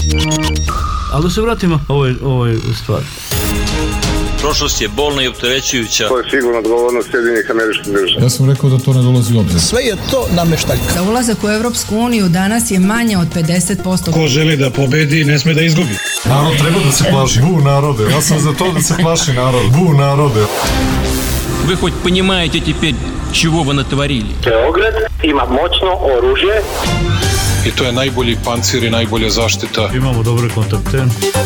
Ali da se vratimo ovoj stvari. Prošlost je bolna i opterećujuća. To je sigurno odgovornost Sjedinjenih Američkih Država. Ja sam rekao da to ne dolazi u obzir. Sve je to nameštaljka. Za ulazak u Evropsku uniju danas je manje od 50%. Ko želi da pobedi, ne sme da izgubi. Narod treba da se plaši. Bu narode. Ja sam za to da se plaši narod. Bu narode. Вы хоть понимаете теперь, чего вы натворили? Beograd ima moćno oružje. I to je najbolji pancir i najbolja zaštita. Imamo dobre kontakte.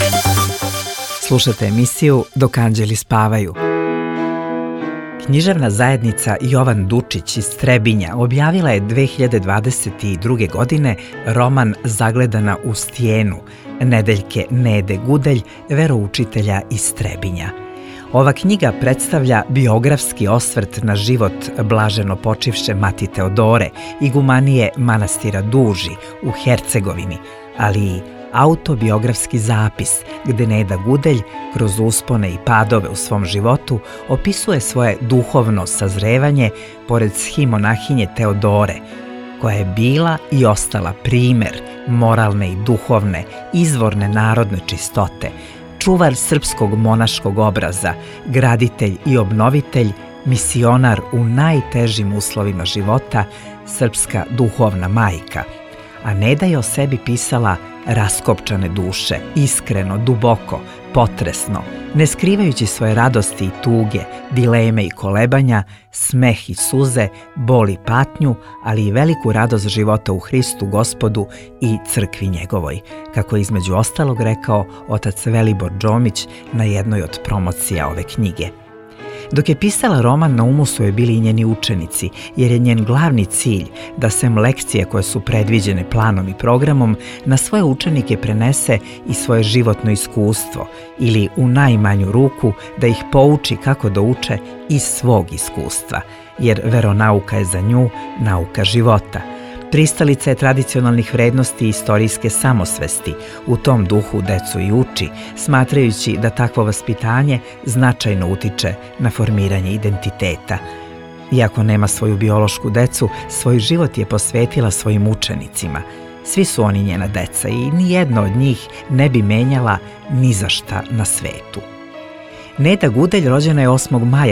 Slušate emisiju Dok anđeli spavaju. Književna zajednica Jovan Dučić iz Trebinja objavila je 2022. godine roman Zagledana u stijenu Nedeljke Nede Gudelj, veroučitelja iz Trebinja. Ova knjiga predstavlja biografski osvrt na život blaženo počivše Mati Teodore, igumanije manastira Duži u Hercegovini, ali i autobiografski zapis gde Neda Gudelj kroz uspone i padove u svom životu opisuje svoje duhovno sazrevanje pored schimonahine Teodore, koja je bila i ostala primer moralne i duhovne, izvorne narodne čistote, čuvar srpskog monaškog obraza, graditelj i obnovitelj, misionar u najtežim uslovima života, srpska duhovna majka. A Neda je o sebi pisala raskopčane duše, iskreno, duboko, potresno, ne skrivajući svoje radosti i tuge, dileme i kolebanja, smeh i suze, bol i patnju, ali i veliku radost života u Hristu Gospodu i crkvi njegovoj, kako je između ostalog rekao otac Velibor Džomić na jednoj od promocija ove knjige. Dok je pisala roman, na umu su joj bili i njeni učenici, jer je njen glavni cilj da sem lekcije koje su predviđene planom i programom, na svoje učenike prenese i svoje životno iskustvo ili u najmanju ruku da ih pouči kako da uče iz svog iskustva, jer veronauka je za nju nauka života. Pristalica je tradicionalnih vrednosti i istorijske samosvesti, u tom duhu decu i uči, smatrajući da takvo vaspitanje značajno utiče na formiranje identiteta. Iako nema svoju biološku decu, svoj život je posvetila svojim učenicima. Svi su oni njena deca i nijedno od njih ne bi menjala ni za šta na svetu. Neda Gudelj rođena je 8. maja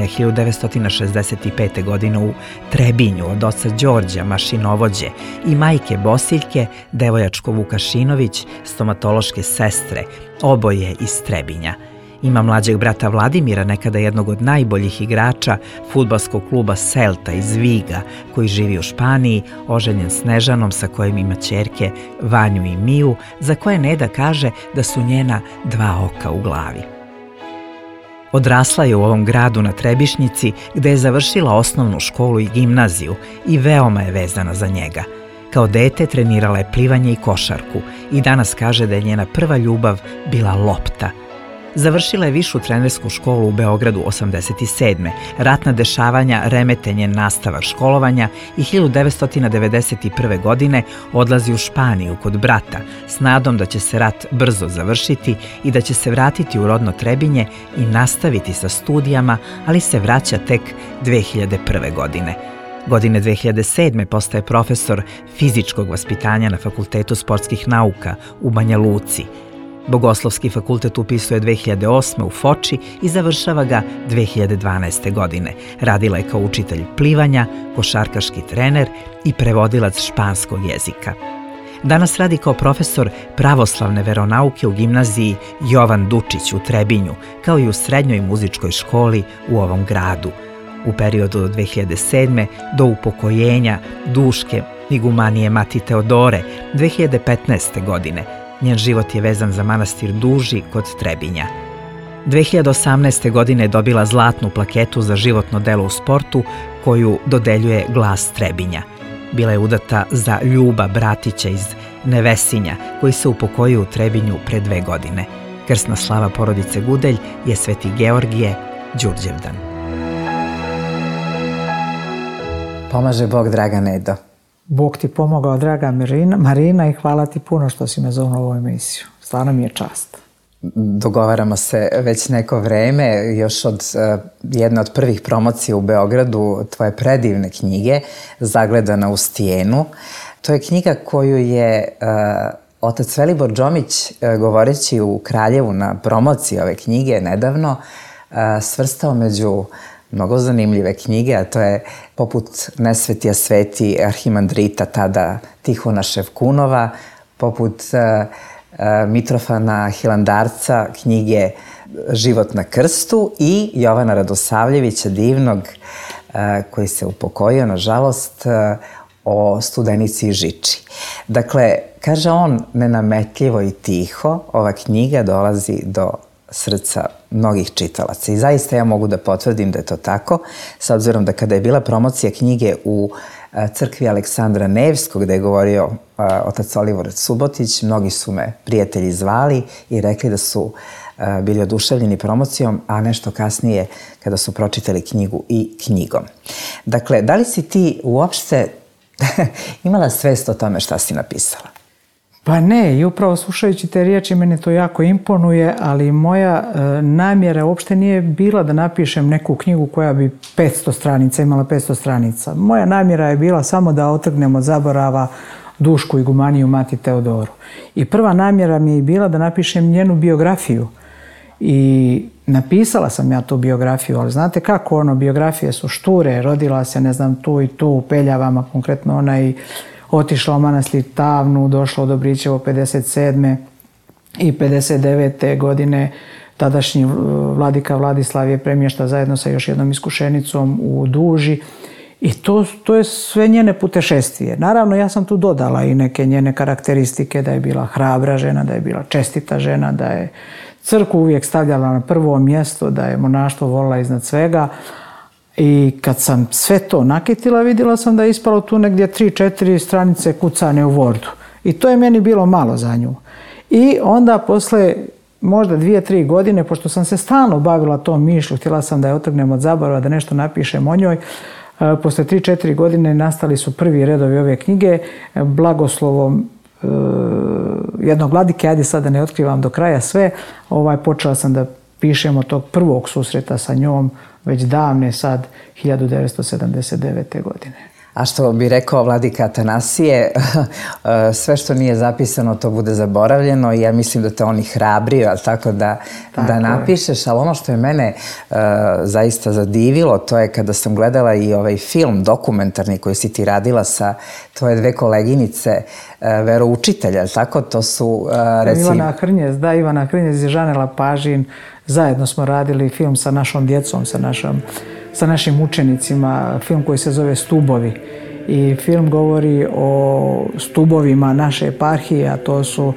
1965. godine u Trebinju od oca Đorđa, mašinovođe, i majke Bosiljke, devojačko Vukašinović, stomatološke sestre, oboje iz Trebinja. Ima mlađeg brata Vladimira, nekada jednog od najboljih igrača fudbalskog kluba Celta iz Viga, koji živi u Španiji, oženjen Snežanom sa kojim ima ćerke Vanju i Miju, za koje Neda kaže da su njena dva oka u glavi. Odrasla je u ovom gradu na Trebišnjici, gde je završila osnovnu školu i gimnaziju i veoma je vezana za njega. Kao dete trenirala je plivanje i košarku i danas kaže da je njena prva ljubav bila lopta. Završila je višu trenersku školu u Beogradu 87. Ratna dešavanja remete njen nastavak školovanja i 1991. godine odlazi u Španiju kod brata s nadom da će se rat brzo završiti i da će se vratiti u rodno Trebinje i nastaviti sa studijama, ali se vraća tek 2001. godine. Godine 2007. postaje profesor fizičkog vaspitanja na Fakultetu sportskih nauka u Banja Luci. Bogoslovski fakultet upisuje 2008. u Foči i završava ga 2012. godine. Radila je kao učitelj plivanja, košarkaški trener i prevodilac španskog jezika. Danas radi kao profesor pravoslavne veronauke u gimnaziji Jovan Dučić u Trebinju, kao i u srednjoj muzičkoj školi u ovom gradu. U periodu od 2007. do upokojenja duške igumanije Mati Teodore 2015. godine, njen život je vezan za manastir Duži kod Trebinja. 2018. godine je dobila zlatnu plaketu za životno delo u sportu koju dodeljuje Glas Trebinja. Bila je udata za Ljuba Bratića iz Nevesinja, koji se upokojio u Trebinju pre 2 godine. Krsna slava porodice Gudelj je Sveti Georgije, Đurđevdan. Pomaže Bog, draga Nedo. Bog ti pomogao, draga Marina, i hvala ti puno što si me zovnula u ovu emisiju. Stvarno mi je čast. Dogovaramo se već neko vreme, još od jedne od prvih promocija u Beogradu, tvoje predivne knjige, Zagledana u stijenu. To je knjiga koju je Otac Velibor Džomić, govoreći u Kraljevu na promociji ove knjige nedavno, svrstao među mnogo zanimljive knjige, a to je poput Nesvetija sveti arhimandrita tada Tihona Ševkunova, poput Mitrofana Hilandarca, knjige Život na krstu i Jovana Radosavljevića, divnog, koji se upokojio, nažalost, o Studenici i Žiči. Dakle, kaže on, nenametljivo i tiho, ova knjiga dolazi do srca mnogih čitalaca. I zaista ja mogu da potvrdim da je to tako, s obzirom da kada je bila promocija knjige u crkvi Aleksandra Nevskog, gde je govorio otac Olivor Subotić, mnogi su me prijatelji zvali i rekli da su bili oduševljeni promocijom, a nešto kasnije kada su pročitali knjigu i knjigom. Dakle, da li si ti uopšte imala svest o tome šta si napisala? Pa ne, i upravo slušajući te riječi mene to jako imponuje, ali moja namjera uopšte nije bila da napišem neku knjigu koja bi 500 stranica, imala 500 stranica. Moja namjera je bila samo da otrgnem od zaborava Dušku igumaniju Mati Teodoru. I prva namjera mi je bila da napišem njenu biografiju. I napisala sam ja tu biografiju, ali znate kako ono, biografije su šture, rodila se, ne znam, tu i tu, u Peljavama, konkretno ona i otišla u manastir Tavnu, došla u Dobrićevo 57. i 59. godine tadašnji vladika Vladislav je premješta zajedno sa još jednom iskušenicom u Duži i to je sve njene putešestvije. Naravno, ja sam tu dodala i neke njene karakteristike, da je bila hrabra žena, da je bila čestita žena, da je crkvu uvijek stavljala na prvo mjesto, da je monaštvo volila iznad svega. I kad sam sve to nakitila, vidjela sam da je ispalo tu negdje 3-4 stranice kucane u Wordu. I to je meni bilo malo za nju. I onda posle možda 2-3 godine, pošto sam se stalno bavila tom mišlju, htjela sam da je otrgnem od zaborava, da nešto napišem o njoj, posle 3-4 godine nastali su prvi redovi ove knjige, blagoslovom jednog vladike, ajde sad da ne otkrivam do kraja sve, počela sam da pišem od tog prvog susreta sa njom, već davne sad 1979. godine. A što bi rekao vladika Atanasije, sve što nije zapisano to bude zaboravljeno i ja mislim da te on i hrabrio, ali tako da napišeš, ali ono što je mene zaista zadivilo, to je kada sam gledala i ovaj film dokumentarni koji si ti radila sa tvoje dve koleginice veroučitelja, ali tako, to su recimo... Ivana Hrnjez i Žanela Pažin, zajedno smo radili film sa našom djecom, sa našim učenicima, film koji se zove Stubovi. I film govori o stubovima naše eparhije, a to su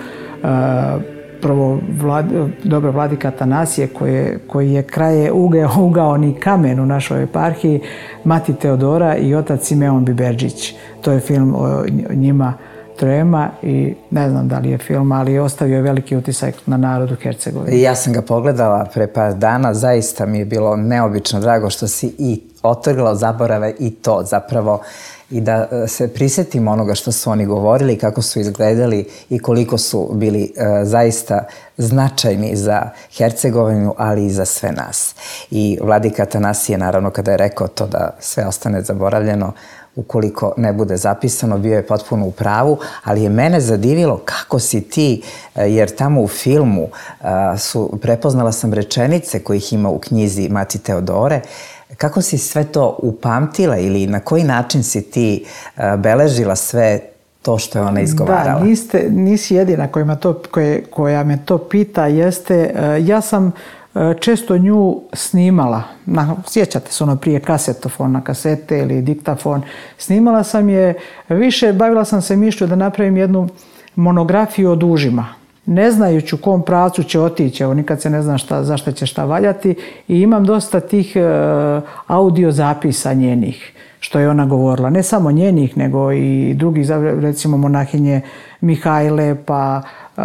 prvo vladika Atanasije koji je kraje ugaoni kamen u našoj eparhiji, Mati Teodora i otac Simeon Biberđić. To je film o njima trojema i ne znam da li je film, ali je ostavio veliki utisak na narodu Hercegovine. Ja sam ga pogledala pre par dana, zaista mi je bilo neobično drago što si i otrgla od zaborave i to zapravo i da se prisjetimo onoga što su oni govorili, kako su izgledali i koliko su bili zaista značajni za Hercegovinu, ali i za sve nas. I vladika Atanasije, naravno, kada je rekao to da sve ostane zaboravljeno, ukoliko ne bude zapisano, bio je potpuno u pravu, ali je mene zadivilo kako si ti, jer tamo u filmu prepoznala sam rečenice kojih ima u knjizi Mati Teodore, kako si sve to upamtila ili na koji način si ti beležila sve to što je ona izgovarala? Da, nisi jedina koja me to pita, jeste, ja sam često nju snimala, sjećate se ono prije kasetofon na kasete ili diktafon, snimala sam je više, bavila sam se mišlju da napravim jednu monografiju o dužima, ne znajući u kom pravcu će otići, evo nikad se ne zna zašto će šta valjati i imam dosta tih audio zapisa njenih, što je ona govorila, ne samo njenih, nego i drugih, recimo monahinje Mihajle, pa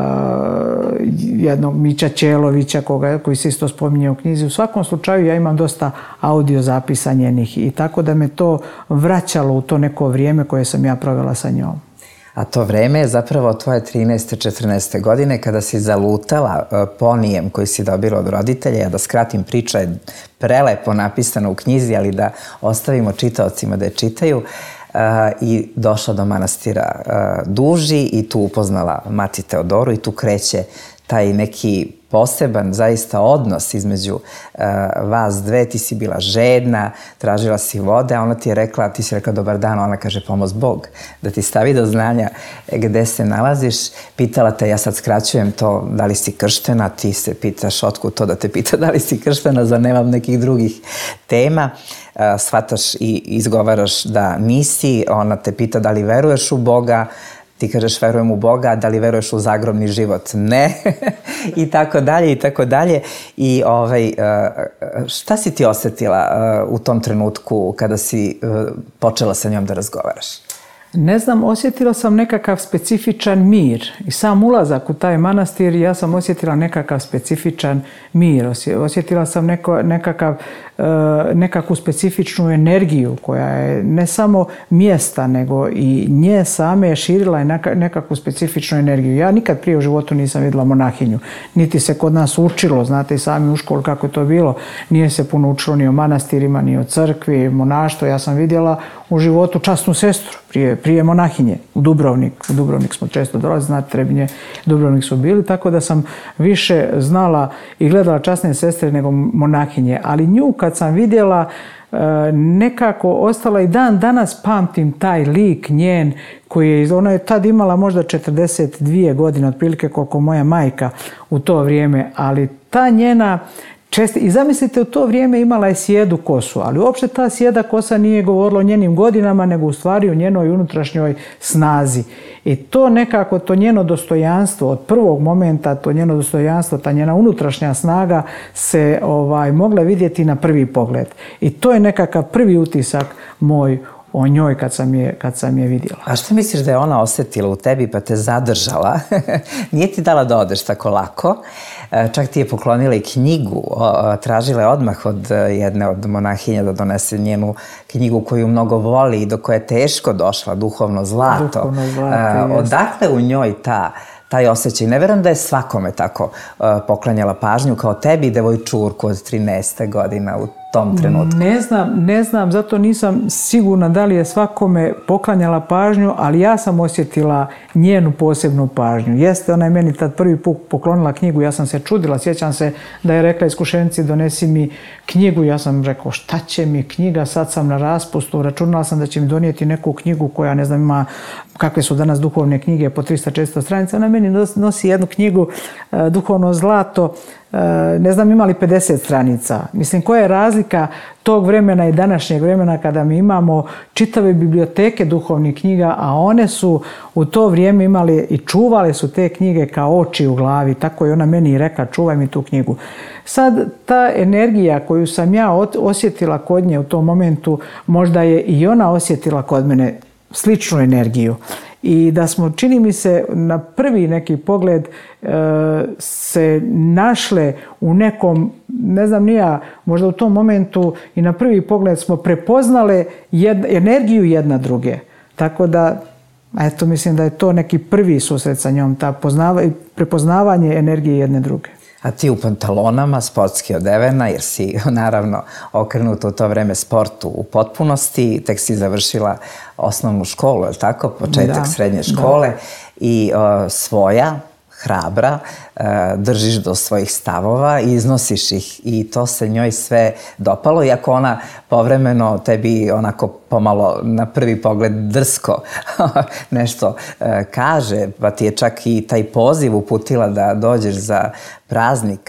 jednog Mića Čelovića koji se isto spominje u knjizi. U svakom slučaju ja imam dosta audio zapisa njenih i tako da me to vraćalo u to neko vrijeme koje sam ja provela sa njom. A to vreme je zapravo tvoje 13. 14. godine kada si zalutala ponijem koji si dobila od roditelja. Ja da skratim, priča je prelepo napisana u knjizi, ali da ostavimo čitaocima da je čitaju. i došla do manastira Duži i tu upoznala mati Teodoru i tu kreće taj neki poseban zaista odnos između vas dve. Ti si bila žedna, tražila si vode, a ona ti je rekla, ti si rekla dobar dan, ona kaže pomoz Bog, da ti stavi do znanja gde se nalaziš. Pitala te, ja sad skraćujem to, da li si krštena, ti se pitaš otkud to da te pita da li si krštena, za nemam nekih drugih tema. Shvataš i izgovaraš da nisi, ona te pita da li veruješ u Boga, ti kažeš verujem u Boga, da li veruješ u zagrobni život? Ne. I tako dalje, i tako dalje. I šta si ti osetila u tom trenutku kada si počela sa njom da razgovaraš? Ne znam, osjetila sam nekakav specifičan mir i sam ulazak u taj manastir, ja sam osjetila nekakav specifičan mir. Osjetila sam nekakvu specifičnu energiju koja je ne samo mjesta, nego i nje same je širila nekakvu specifičnu energiju. Ja nikad prije u životu nisam vidjela monahinju. Niti se kod nas učilo, znate i sami u školu kako je to bilo. Nije se puno učilo ni o manastirima, ni o crkvi, monaštvo. Ja sam vidjela u životu časnu sestru prije monahinje u Dubrovnik. U Dubrovnik smo često dolazili, znate, Trebinje, Dubrovnik su bili, tako da sam više znala i gledala časne sestre nego monahinje. Ali nju kad sam vidjela, nekako ostala i dan danas pamtim taj lik njen ona je tad imala možda 42 godine, otprilike koliko moja majka u to vrijeme, ali ta njena i zamislite, u to vrijeme imala je sjedu kosu, ali uopšte ta sjeda kosa nije govorila o njenim godinama, nego u stvari o njenoj unutrašnjoj snazi. I to nekako, to njeno dostojanstvo, od prvog momenta, to njeno dostojanstvo, ta njena unutrašnja snaga se mogla vidjeti na prvi pogled. I to je nekakav prvi utisak moj o njoj kad sam je vidjela. A što misliš da je ona osjetila u tebi pa te zadržala? Nije ti dala da odeš tako lako. Čak ti je poklonila i knjigu. Tražila je odmah od jedne od monahinja da donese njenu knjigu koju mnogo voli i do koje je teško došla, Duhovno zlato. Duhovno zlato, odakle u njoj taj osjećaj? Ne verujem da je svakome tako poklanjala pažnju kao tebi, devojčurku od 13 godina u tom trenutku. Ne znam, zato nisam sigurna da li je svakome poklanjala pažnju, ali ja sam osjetila njenu posebnu pažnju. Jeste, ona je meni tad prvi put poklonila knjigu, ja sam se čudila, sjećam se da je rekla iskušenici donesi mi knjigu, ja sam rekao šta će mi knjiga, sad sam na raspustu, računala sam da će mi donijeti neku knjigu koja ne znam ima kakve su danas duhovne knjige po 300-400 stranica, ona meni nosi jednu knjigu Duhovno zlato, ne znam ima li 50 stranica. Mislim, koja je razlika tog vremena i današnjeg vremena kada mi imamo čitave biblioteke duhovnih knjiga, a one su u to vrijeme imale i čuvale su te knjige kao oči u glavi. Tako je ona meni i rekla, čuvaj mi tu knjigu. Sad, ta energija koju sam ja osjetila kod nje u tom momentu, možda je i ona osjetila kod mene sličnu energiju. I da smo, čini mi se, na prvi neki pogled se našle u nekom, ne znam ni ja, možda u tom momentu i na prvi pogled smo prepoznale energiju jedna druge. Tako da, eto, mislim da je to neki prvi susret sa njom, prepoznavanje energije jedne druge. A ti u pantalonama, sportski odevena, jer si naravno okrenuta u to vreme sportu u potpunosti, tek si završila osnovnu školu, je li tako? Početak srednje škole i svoja, hrabra, držiš do svojih stavova i iznosiš ih i to se njoj sve dopalo, iako ona povremeno tebi onako pomalo na prvi pogled drsko nešto kaže, pa ti je čak i taj poziv uputila da dođeš za praznik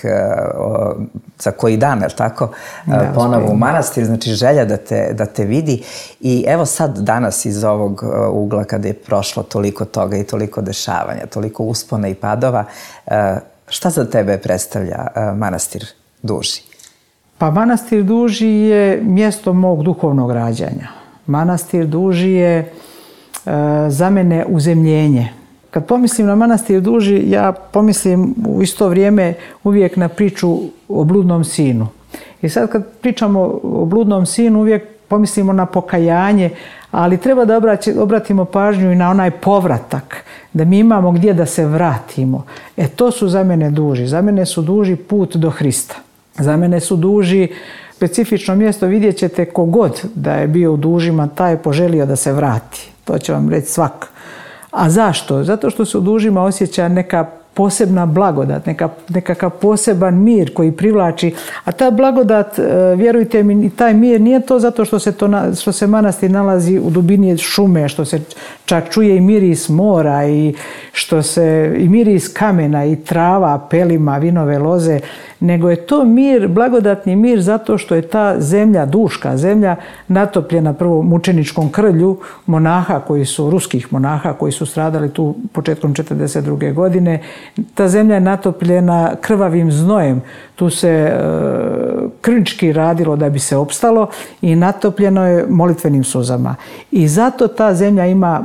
za koji dan, je li tako? Ponovo u manastir, znači želja da te vidi. I evo sad danas iz ovog ugla kada je prošlo toliko toga i toliko dešavanja, toliko uspona i padova, šta za tebe predstavlja manastir Duži? Pa manastir Duži je mjesto mog duhovnog rađanja. Manastir Duži je za mene uzemljenje. Kad pomislim na manastir Duži, ja pomislim u isto vrijeme uvijek na priču o bludnom sinu. I sad kad pričamo o bludnom sinu, uvijek pomislimo na pokajanje, ali treba da obratimo pažnju i na onaj povratak, da mi imamo gdje da se vratimo. To su za mene duži. Za mene su duži put do Hrista. Za mene su duži specifično mjesto, vidjet ćete kogod da je bio u dužima, taj je poželio da se vrati. To će vam reći svak. A zašto? Zato što se u dužima osjeća neka posebna blagodat, nekakav poseban mir koji privlači. A ta blagodat, vjerujte mi, taj mir nije to zato što se manastir nalazi u dubini šume, što se čak čuje i miris mora i što se i miris kamena i trava, pelima, vinove loze, nego je to mir, blagodatni mir zato što je ta zemlja, duška zemlja, natopljena prvo mučeničkom krvlju monaha ruskih monaha koji su stradali tu početkom 1942. godine. Ta zemlja je natopljena krvavim znojem. Tu se krvnički radilo da bi se opstalo i natopljeno je molitvenim suzama. I zato ta zemlja ima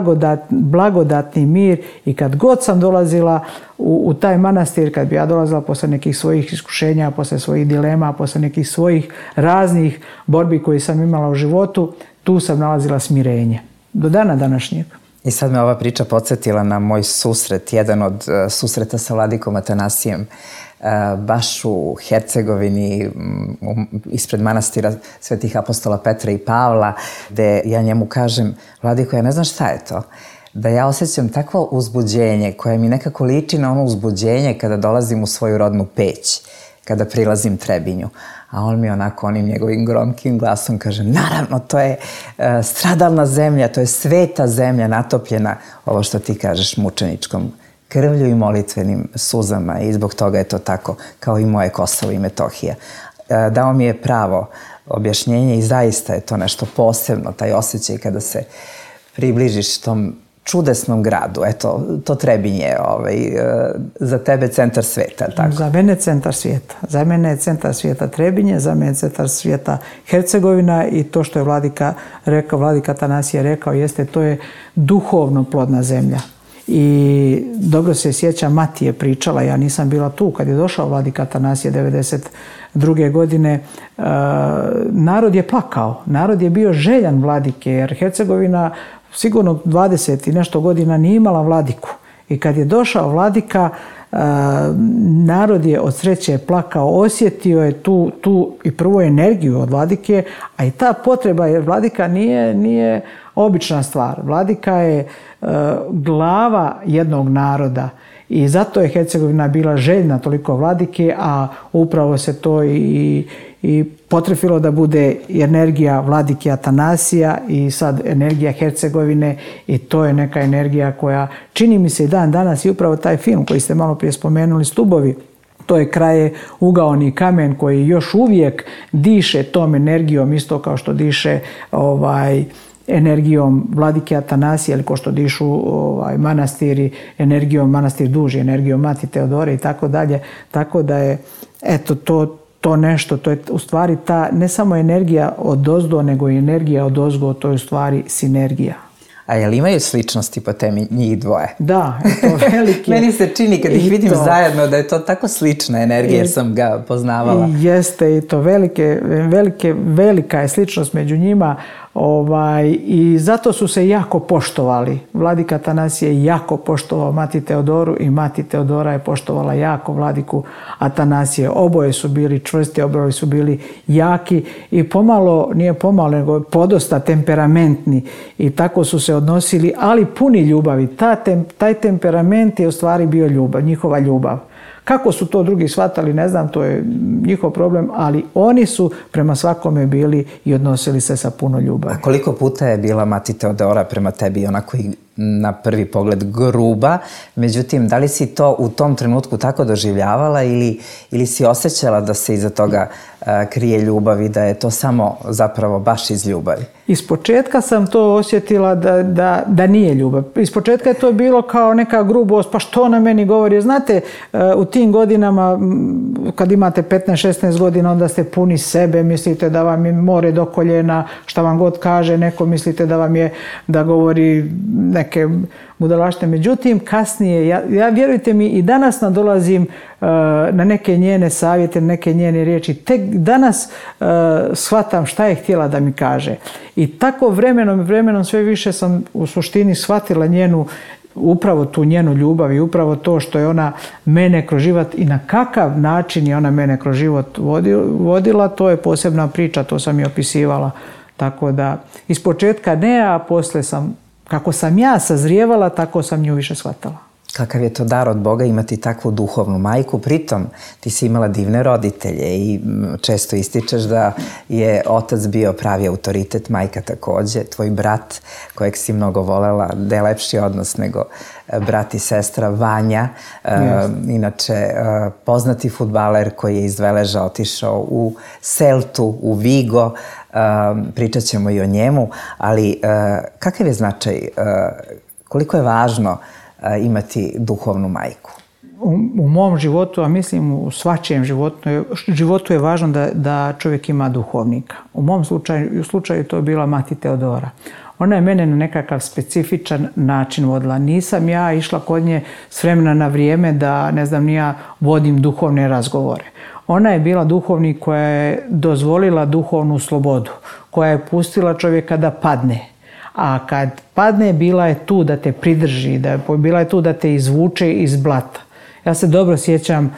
blagodatni mir i kad god sam dolazila u taj manastir, kad bi ja dolazila posle nekih svojih iskušenja, posle svojih dilema, posle nekih svojih raznih borbi koje sam imala u životu, tu sam nalazila smirenje. Do dana današnjeg. I sad me ova priča podsjetila na moj susret, jedan od susreta sa vladikom Atanasijem, baš u Hercegovini, ispred manastira svetih apostola Petra i Pavla, gde ja njemu kažem: vladiko, ja ne znam šta je to, da ja osjećam takvo uzbuđenje koje mi nekako liči na ono uzbuđenje kada dolazim u svoju rodnu Peć, kada prilazim Trebinju. A on mi onako onim njegovim gromkim glasom kaže: naravno, to je stradalna zemlja, to je sveta zemlja natopljena, ovo što ti kažeš, mučeničkom krvlju i molitvenim suzama, i zbog toga je to tako, kao i moje Kosovo i Metohija. Dao mi je pravo objašnjenje i zaista je to nešto posebno, taj osjećaj kada se približiš tom čudesnom gradu. Eto, to Trebinje za tebe centar sveta, tako? Za mene centar svijeta. Za mene je centar svijeta Trebinje, za mene je centar svijeta Hercegovina i to što je vladika Atanasije rekao jeste, to je duhovno plodna zemlja. I dobro se sjećam, mati je pričala, ja nisam bila tu kad je došao vladika Atanasije 1992. godine, narod je plakao, narod je bio željan vladike, jer Hercegovina sigurno 20 i nešto godina nije imala vladiku. I kad je došao vladika, narod je od sreće plakao, osjetio je tu i prvu energiju od vladike, a i ta potreba, jer vladika nije obična stvar. Vladika je glava jednog naroda i zato je Hercegovina bila željna toliko vladike, a upravo se to i potrefilo da bude energija vladike Atanasija i sad energija Hercegovine, i to je neka energija koja čini mi se i dan danas, i upravo taj film koji ste malo prije spomenuli, Stubovi, to je kraje ugaoni kamen koji još uvijek diše tom energijom, isto kao što diše energijom vladike Atanasije, ili kao što dišu manastiri, energijom manastir Duži, energijom mati Teodore i tako dalje. Tako da je eto to nešto, to je u stvari ta ne samo energija odozdo, nego i energija odozgo, to je u stvari sinergija. A jel imaju sličnosti po temi njih dvoje? Da, to velike. Meni se čini kad ih vidim zajedno da je to tako slična energija, jer sam ga poznavala. Jeste, i to velika je sličnost među njima. I zato su se jako poštovali. Vladika Atanasije je jako poštovao mati Teodoru i mati Teodora je poštovala jako vladiku Atanasije. Oboje su bili čvrsti, oboje su bili jaki i nije pomalo, nego podosta temperamentni, i tako su se odnosili, ali puni ljubavi. Taj temperament je u stvari bio ljubav, njihova ljubav. Kako su to drugi shvatali, ne znam, to je njihov problem, ali oni su prema svakome bili i odnosili se sa puno ljubavi. A koliko puta je bila mati Teodora prema tebi onako i na prvi pogled gruba, međutim, da li si to u tom trenutku tako doživljavala ili si osjećala da se iza toga krije ljubav i da je to samo zapravo baš iz ljubavi? Iz početka sam to osjetila da nije ljubav. Iz početka je to bilo kao neka grubost, pa što na meni govori. Znate, u tim godinama, kad imate 15-16 godina, onda ste puni sebe, mislite da vam je more do koljena, šta vam god kaže neko, mislite da vam je, da govori neke budalaštine. Međutim, kasnije, ja vjerujte mi, i danas nadolazim na neke njene savjete, neke njene riječi. Tek danas shvatam šta je htjela da mi kaže. I tako vremenom sve više sam u suštini shvatila njenu upravo tu njenu ljubav i upravo to što je ona mene kroz život i na kakav način je ona mene kroz život vodila, to je posebna priča, to sam i opisivala. Tako da, iz početka ne, a poslije kako sam ja sazrijevala, tako sam nju više shvatala. Kakav je to dar od Boga imati takvu duhovnu majku, pritom ti si imala divne roditelje i često ističeš da je otac bio pravi autoritet, majka takođe, tvoj brat kojeg si mnogo volela, da je lepši odnos nego brat i sestra Vanja, inače poznati fudbaler koji je iz Veleža otišao u Celtu, u Vigo, pričat ćemo i o njemu, ali kakav je značaj, koliko je važno imati duhovnu majku? U mom životu, a mislim u svačijem životu je važno da čovjek ima duhovnika. U mom slučaju to je bila mati Teodora. Ona je mene na nekakav specifičan način vodila. Nisam ja išla kod nje s vremena na vrijeme da, ne znam, ja vodim duhovne razgovore. Ona je bila duhovnik koja je dozvolila duhovnu slobodu, koja je pustila čovjeka da padne. A kad padne, bila je tu da te pridrži, bila je tu da te izvuče iz blata. Ja se dobro sjećam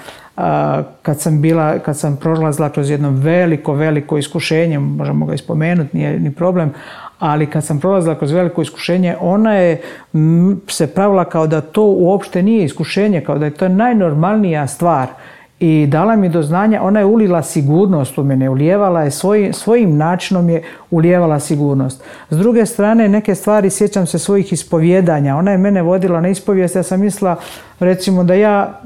kad sam prolazila kroz jedno veliko iskušenje, možemo ga ispomenuti, nije ni problem, ali kad sam prolazila kroz veliko iskušenje, ona je se pravila kao da to uopšte nije iskušenje, kao da je to najnormalnija stvar. I dala mi do znanja, ona je ulila sigurnost u mene, ulijevala je svojim načinom je ulijevala sigurnost. S druge strane, neke stvari, sjećam se svojih ispovjedanja, ona je mene vodila na ispovijest, ja sam mislila, recimo da ja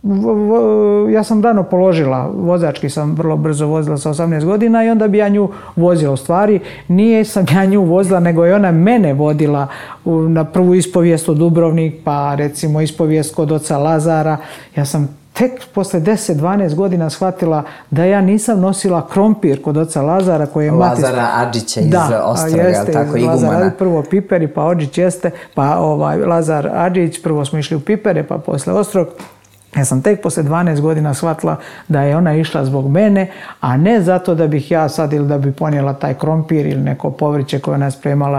sam rano položila, vozački sam vrlo brzo vozila sa 18 godina i onda bi ja nju vozila. U stvari, nije sam ja nju vozila, nego je ona mene vodila na prvu ispovijest u Dubrovnik, pa recimo ispovijest kod oca Lazara. Ja sam tek posle 10-12 godina shvatila da ja nisam nosila krompir kod oca Lazara koji je Lazara Adžića iz Ostroga, tako, igumana. Lazar, prvo Piperi, pa Odžić jeste, pa Lazar Adžić, prvo smo išli u Pipere, pa posle Ostrog. Ja sam tek posle 12 godina shvatila da je ona išla zbog mene, a ne zato da bih ja sad ili da bi ponijela taj krompir ili neko povrće koje ona je spremala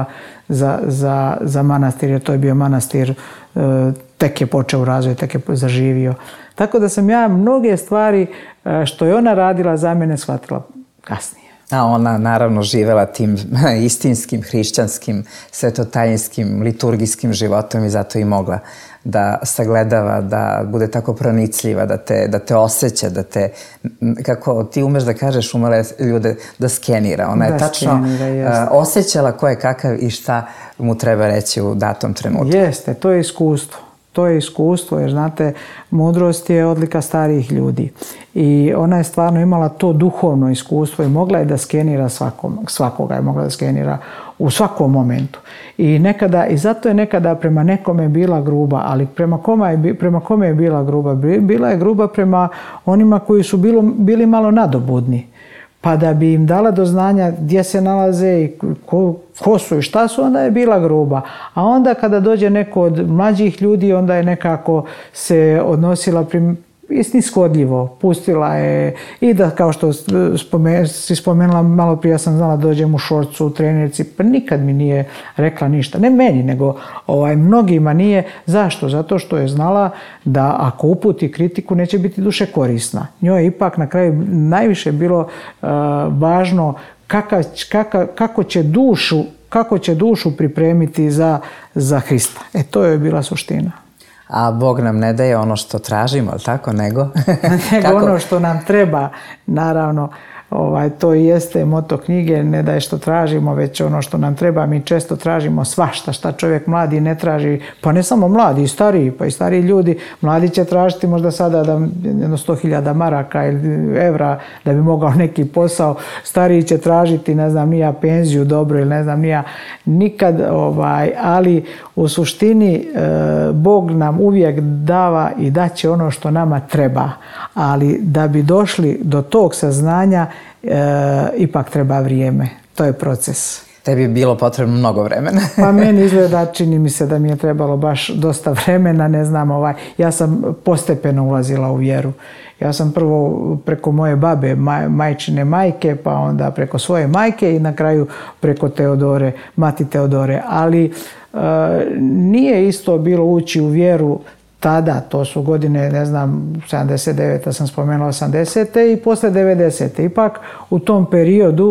za manastir, jer to je bio manastir, tek je počeo razvoj, tek je zaživio. Tako da sam ja mnoge stvari što je ona radila za mene shvatila kasnije. A ona naravno živela tim istinskim, hrišćanskim, svetotajinskim, liturgijskim životom i zato i mogla da sagledava, da bude tako pronicljiva, da te osjeća, da te, kako ti umeš da kažeš, umela ljude da skenira. Ona je tačno osjećala ko je kakav i šta mu treba reći u datom trenutku. Jeste, to je iskustvo. To je iskustvo, jer znate, mudrost je odlika starijih ljudi. I ona je stvarno imala to duhovno iskustvo i mogla je da skenira svakoga je mogla da skenira u svakom momentu. I zato je nekada prema nekome bila gruba, ali prema kome je bila gruba? Bila je gruba prema onima koji su bili malo nadobudni. Pa da bi im dala do znanja gdje se nalaze i ko su i šta su, onda je bila gruba. A onda kada dođe neko od mlađih ljudi, onda je nekako se odnosila isnishodljivo. Pustila je i da, kao što si spomenula malo prije, ja sam znala da dođem u šorcu, u trenirci, pa nikad mi nije rekla ništa. Ne meni, nego mnogima nije. Zašto? Zato što je znala da ako uputi kritiku neće biti duše korisna. Njoj je ipak na kraju najviše bilo važno kako će dušu pripremiti za Hrista. To je bila suština. A Bog nam ne daje ono što tražimo, ali tako, nego? Nego ono što nam treba, naravno. To i jeste moto knjige, ne daje što tražimo, već ono što nam treba. Mi često tražimo svašta, šta čovjek mladi ne traži, pa ne samo mladi, i stariji, pa i stariji ljudi. Mladi će tražiti možda sada 100.000 maraka ili evra da bi mogao neki posao. Stariji će tražiti, ne znam, nija penziju dobro ili ne znam, nija nikad, ali u suštini Bog nam uvijek dava i daće ono što nama treba. Ali da bi došli do tog saznanja, ipak treba vrijeme. To je proces. Tebi je bilo potrebno mnogo vremena. Pa meni izgleda, čini mi se da mi je trebalo baš dosta vremena, ne znam, ja sam postepeno ulazila u vjeru. Ja sam prvo preko moje babe, majčine majke, pa onda preko svoje majke i na kraju preko Teodore, mati Teodore. Ali Nije isto bilo ući u vjeru tada, to su godine, ne znam, 79. sam spomenula, 80. i posle 90. Ipak u tom periodu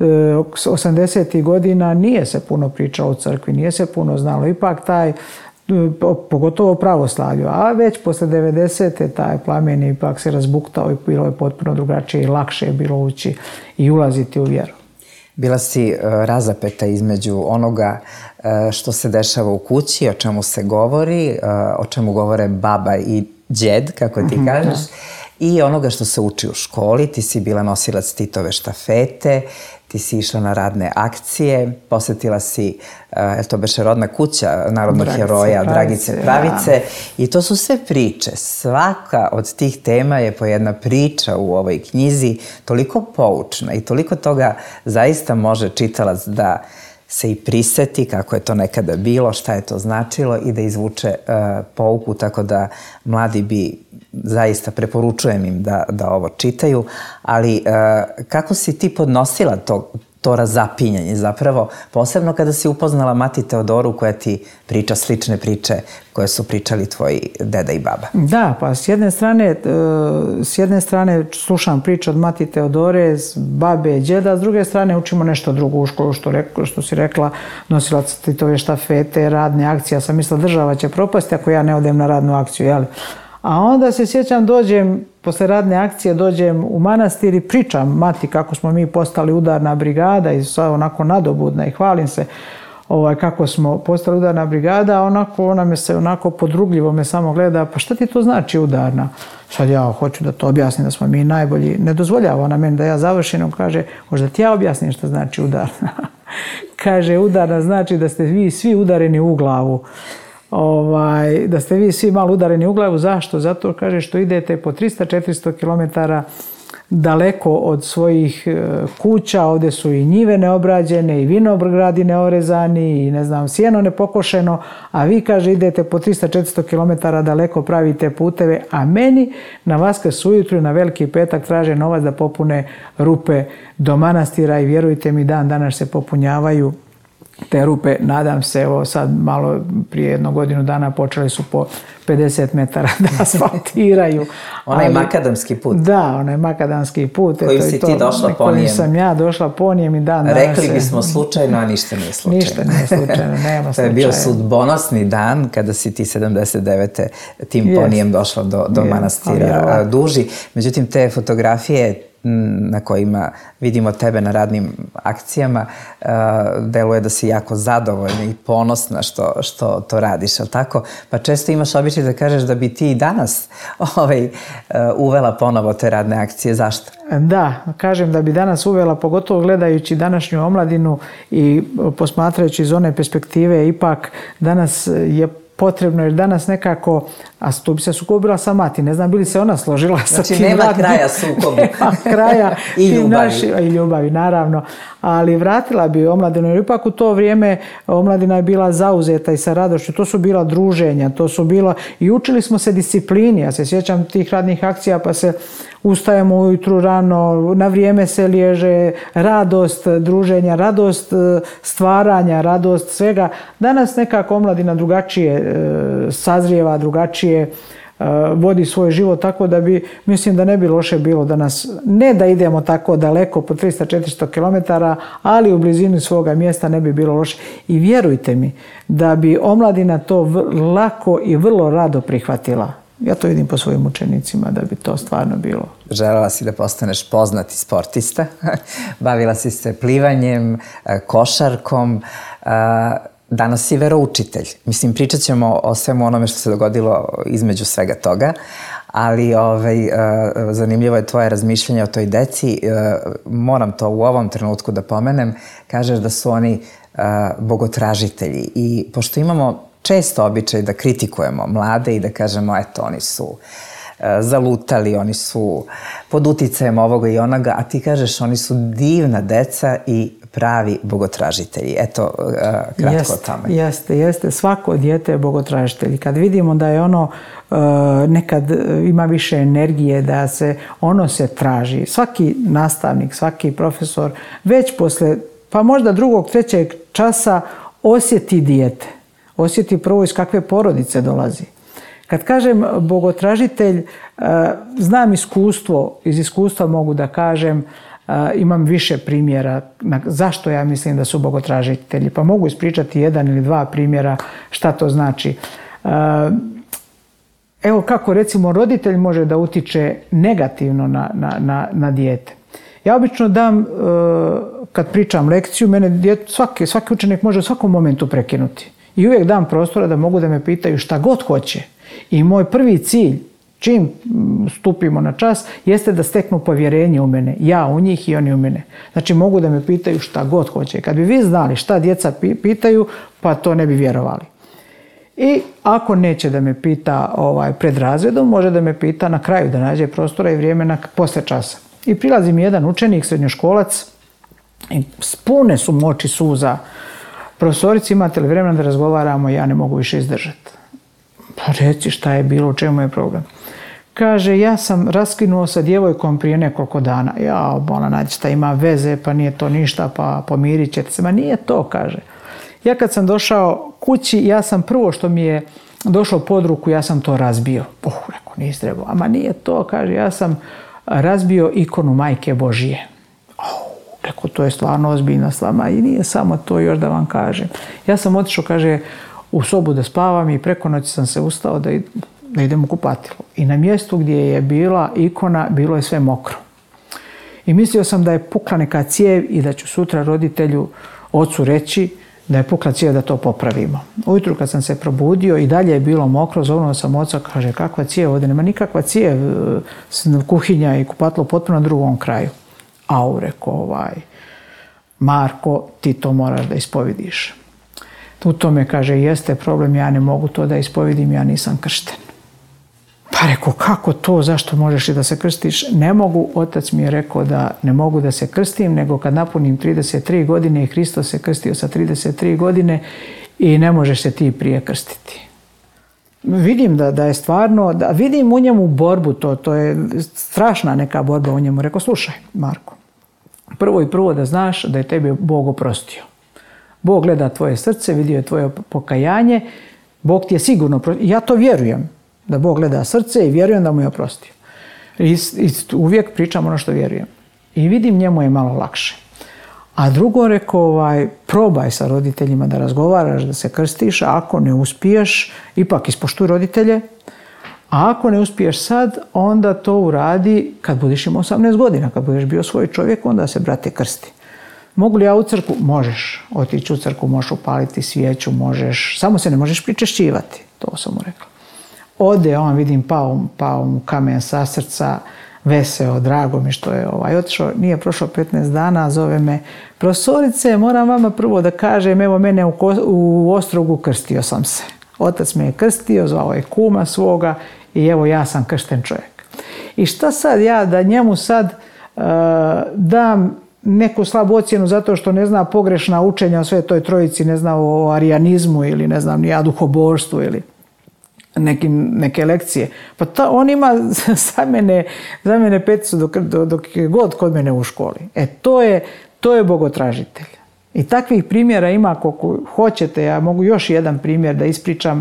80. godina nije se puno pričalo o crkvi, nije se puno znalo. Ipak taj, pogotovo pravoslavlju, a već posle 90. taj plamen ipak se razbuktao i bilo je potpuno drugačije i lakše je bilo ući i ulaziti u vjeru. Bila si razapeta između onoga što se dešava u kući, o čemu se govori, o čemu govore baba i djed, kako ti kažeš, i onoga što se uči u školi. Ti si bila nosilac Titove štafete, ti si išla na radne akcije, posjetila si, to beše rodna kuća narodnog heroja Dragice Pravice, i to su sve priče. Svaka od tih tema je po jedna priča u ovoj knjizi, toliko poučna i toliko toga zaista može čitalac da se i priseti kako je to nekada bilo, šta je to značilo i da izvuče pouku, tako da mladi bi, zaista preporučujem im da ovo čitaju, ali kako si ti podnosila to razapinjanje zapravo, posebno kada si upoznala mati Teodoru koja ti priča slične priče koje su pričali tvoji deda i baba? Da, pa s jedne strane slušam priče od mati Teodore, babe i djeda, s druge strane učimo nešto drugo u školu, što si rekla, nosilac Titove štafete, radne akcije. Ja sam mislila država će propasti ako ja ne odem na radnu akciju, jel? A onda se sjećam, dođem, posle radne akcije dođem u manastir i pričam mati kako smo mi postali udarna brigada i sva onako nadobudna i hvalim se kako smo postali udarna brigada, a ona me se onako podrugljivo me samo gleda, pa šta ti to znači udarna? Sad ja hoću da to objasnim, da smo mi najbolji, ne dozvoljava ona meni da ja završim, kaže, možda ti ja objasnim šta znači udarna. Kaže, udarna znači da ste vi svi udareni u glavu. Da ste vi svi malo udareni u glavu. Zašto? Zato, kaže, što idete po 300-400 km daleko od svojih kuća, ovdje su i njive neobrađene i vinogradi neorezani i ne znam, sjeno nepokošeno, a vi, kaže, idete po 300-400 km daleko, pravite puteve, a meni na Vaskrs ujutru i na Veliki petak traže novac da popune rupe do manastira i vjerujte mi, dan danas se popunjavaju te rupe. Nadam se, evo sad malo prije jednog godinu dana počeli su po 50 metara da asfaltiraju. Onaj makadamski put. Da, onaj makadamski put. Kojim si ti došla ponijem. Kojim sam ja došla ponijem i dan danas. Rekli bismo slučajno, a ništa nije slučajno. Ništa nije slučajno, nema slučajno. To je bio sudbonosni dan kada si ti 79. tim ponijem došla do manastira Duži. Međutim, te fotografije na kojima vidimo tebe na radnim akcijama, deluje da si jako zadovoljna i ponosna što to radiš, ali tako? Pa često imaš običaj da kažeš da bi ti i danas uvela ponovo te radne akcije. Zašto? Da, kažem da bi danas uvela, pogotovo gledajući današnju omladinu i posmatrajući iz one perspektive, ipak danas je potrebno, jer danas nekako, a tu bi se sukobila sa mati, ne znam, bili se ona složila sa tim radnim. Znači nema kraja sukobu. Nema kraja. I ljubavi. I ljubavi, naravno. Ali vratila bi omladinu, jer ipak u to vrijeme omladina je bila zauzeta i sa radošću. To su bila druženja, to su bila, i učili smo se disciplini. Ja se sjećam tih radnih akcija, pa se ustajemo ujutru rano, na vrijeme se liježe, radost druženja, radost stvaranja, radost svega. Danas nekako omladina drugačije sazrijeva, drugačije vodi svoj život, tako da bi, mislim da ne bi loše bilo da nas, ne da idemo tako daleko po 300-400 km, ali u blizini svoga mjesta ne bi bilo loše. I vjerujte mi da bi omladina to lako i vrlo rado prihvatila. Ja to vidim po svojim učenicima da bi to stvarno bilo. Želela si da postaneš poznati sportista, bavila si se plivanjem, košarkom, danas si veroučitelj. Mislim, pričat ćemo o svemu onome što se dogodilo između svega toga, ali zanimljivo je tvoje razmišljanje o toj deci. Moram to u ovom trenutku da pomenem. Kažeš da su oni bogotražitelji i pošto imamo često običaj da kritikujemo mlade i da kažemo, eto, oni su zalutali, oni su pod uticajem ovoga i onoga, a ti kažeš oni su divna deca i pravi bogotražitelji. Eto, kratko o tome. Jeste. Svako dijete je bogotražitelj. Kad vidimo da je ono nekad ima više energije, da se ono se traži. Svaki nastavnik, svaki profesor već posle, pa možda drugog, trećeg časa osjeti dijete. osjeti prvo iz kakve porodice dolazi. Kad kažem bogotražitelj, znam iskustvo, iz iskustva mogu da kažem, imam više primjera zašto ja mislim da su bogotražitelji, pa mogu ispričati jedan ili dva primjera šta to znači. Evo kako recimo roditelj može da utiče negativno na dijete. Ja obično dam, kad pričam lekciju, mene svaki učenik može u svakom momentu prekinuti. I uvijek dam prostora da mogu da me pitaju šta god hoće. I moj prvi cilj, čim stupimo na čas, jeste da steknu povjerenje u mene. Ja u njih i oni u mene. Znači mogu da me pitaju šta god hoće. Kad bi vi znali šta djeca pitaju, pa to ne bi vjerovali. I ako neće da me pita pred razredom, može da me pita na kraju, da nađe prostora i vrijeme posle časa. I prilazi mi jedan učenik, srednjoškolac, i pune su mu oči suza. Profesorici, imate li vremena da razgovaramo, ja ne mogu više izdržati. Pa reci šta je bilo, u čemu je problem. Kaže, ja sam raskinuo sa djevojkom prije nekoliko dana. Ja, ona nađe šta ima veze, pa nije to ništa, pa pomirit ćete se. Ma nije to, kaže. Ja kad sam došao kući, ja sam prvo što mi je došlo pod ruku, ja sam to razbio. Rekao, nisi trebao. Ama nije to, kaže, ja sam razbio ikonu Majke Božije. Rekao, to je stvarno ozbiljna stvar. I nije samo to, još da vam kažem. Ja sam otišao, kaže, u sobu da spavam i preko noći sam se ustao da idem u kupatilo. I na mjestu gdje je bila ikona, bilo je sve mokro. I mislio sam da je pukla neka cijev i da ću sutra roditelju, ocu reći da je pukla cijev, da to popravimo. Ujutru kad sam se probudio i dalje je bilo mokro, zovnuo sam oca, kaže, kakva cijev, ovdje nema nikakva cijev, kuhinja i kupatilo potpuno na drugom kraju. Rekao, Marko, ti to moraš da ispovidiš. U tome, kaže, jeste problem, ja ne mogu to da ispovidim, ja nisam kršten. Pa rekao, kako to, zašto možeš i da se krstiš? Ne mogu, otac mi je rekao da ne mogu da se krstim, nego kad napunim 33 godine i Hristos se krstio sa 33 godine i ne možeš se ti prije krstiti. Vidim da je stvarno, vidim u njemu borbu, to je strašna neka borba u njemu. Rekao, slušaj, Marko, prvo da znaš da je tebi Bog oprostio. Bog gleda tvoje srce, vidio je tvoje pokajanje, Bog ti je sigurno oprostio. Ja to vjerujem, da Bog gleda srce i vjerujem da mu je oprostio. I uvijek pričam ono što vjerujem. I vidim, njemu je malo lakše. A drugo, rekao, probaj sa roditeljima da razgovaraš, da se krstiš, a ako ne uspiješ, ipak ispoštuj roditelje. A ako ne uspiješ sad, onda to uradi kad budeš imao 18 godina, kad budeš bio svoj čovjek, onda se, brate, krsti. Mogu li ja u crkvu? Možeš. Otići u crkvu, možeš upaliti svijeću, možeš. Samo se ne možeš pričešćivati. To sam mu rekla. Ode, vidim, pao mu kamen sa srca, veseo, drago mi što je otišao. Nije prošlo 15 dana, zove me, profesorice, moram vama prvo da kažem, evo mene u Ostrogu krstio sam se. Otac me je krstio, zvao je kuma svoga i evo ja sam kršten čovjek. I šta sad ja da njemu sad dam neku slabu ocjenu zato što ne zna pogrešna učenja o Svetoj Trojici, ne zna o arijanizmu ili ne znam ni ja duhobožstvu ili neke lekcije. Pa on ima za mene peticu dok je god kod mene u školi. To je bogotražitelj. I takvih primjera ima koliko hoćete. Ja mogu još jedan primjer da ispričam.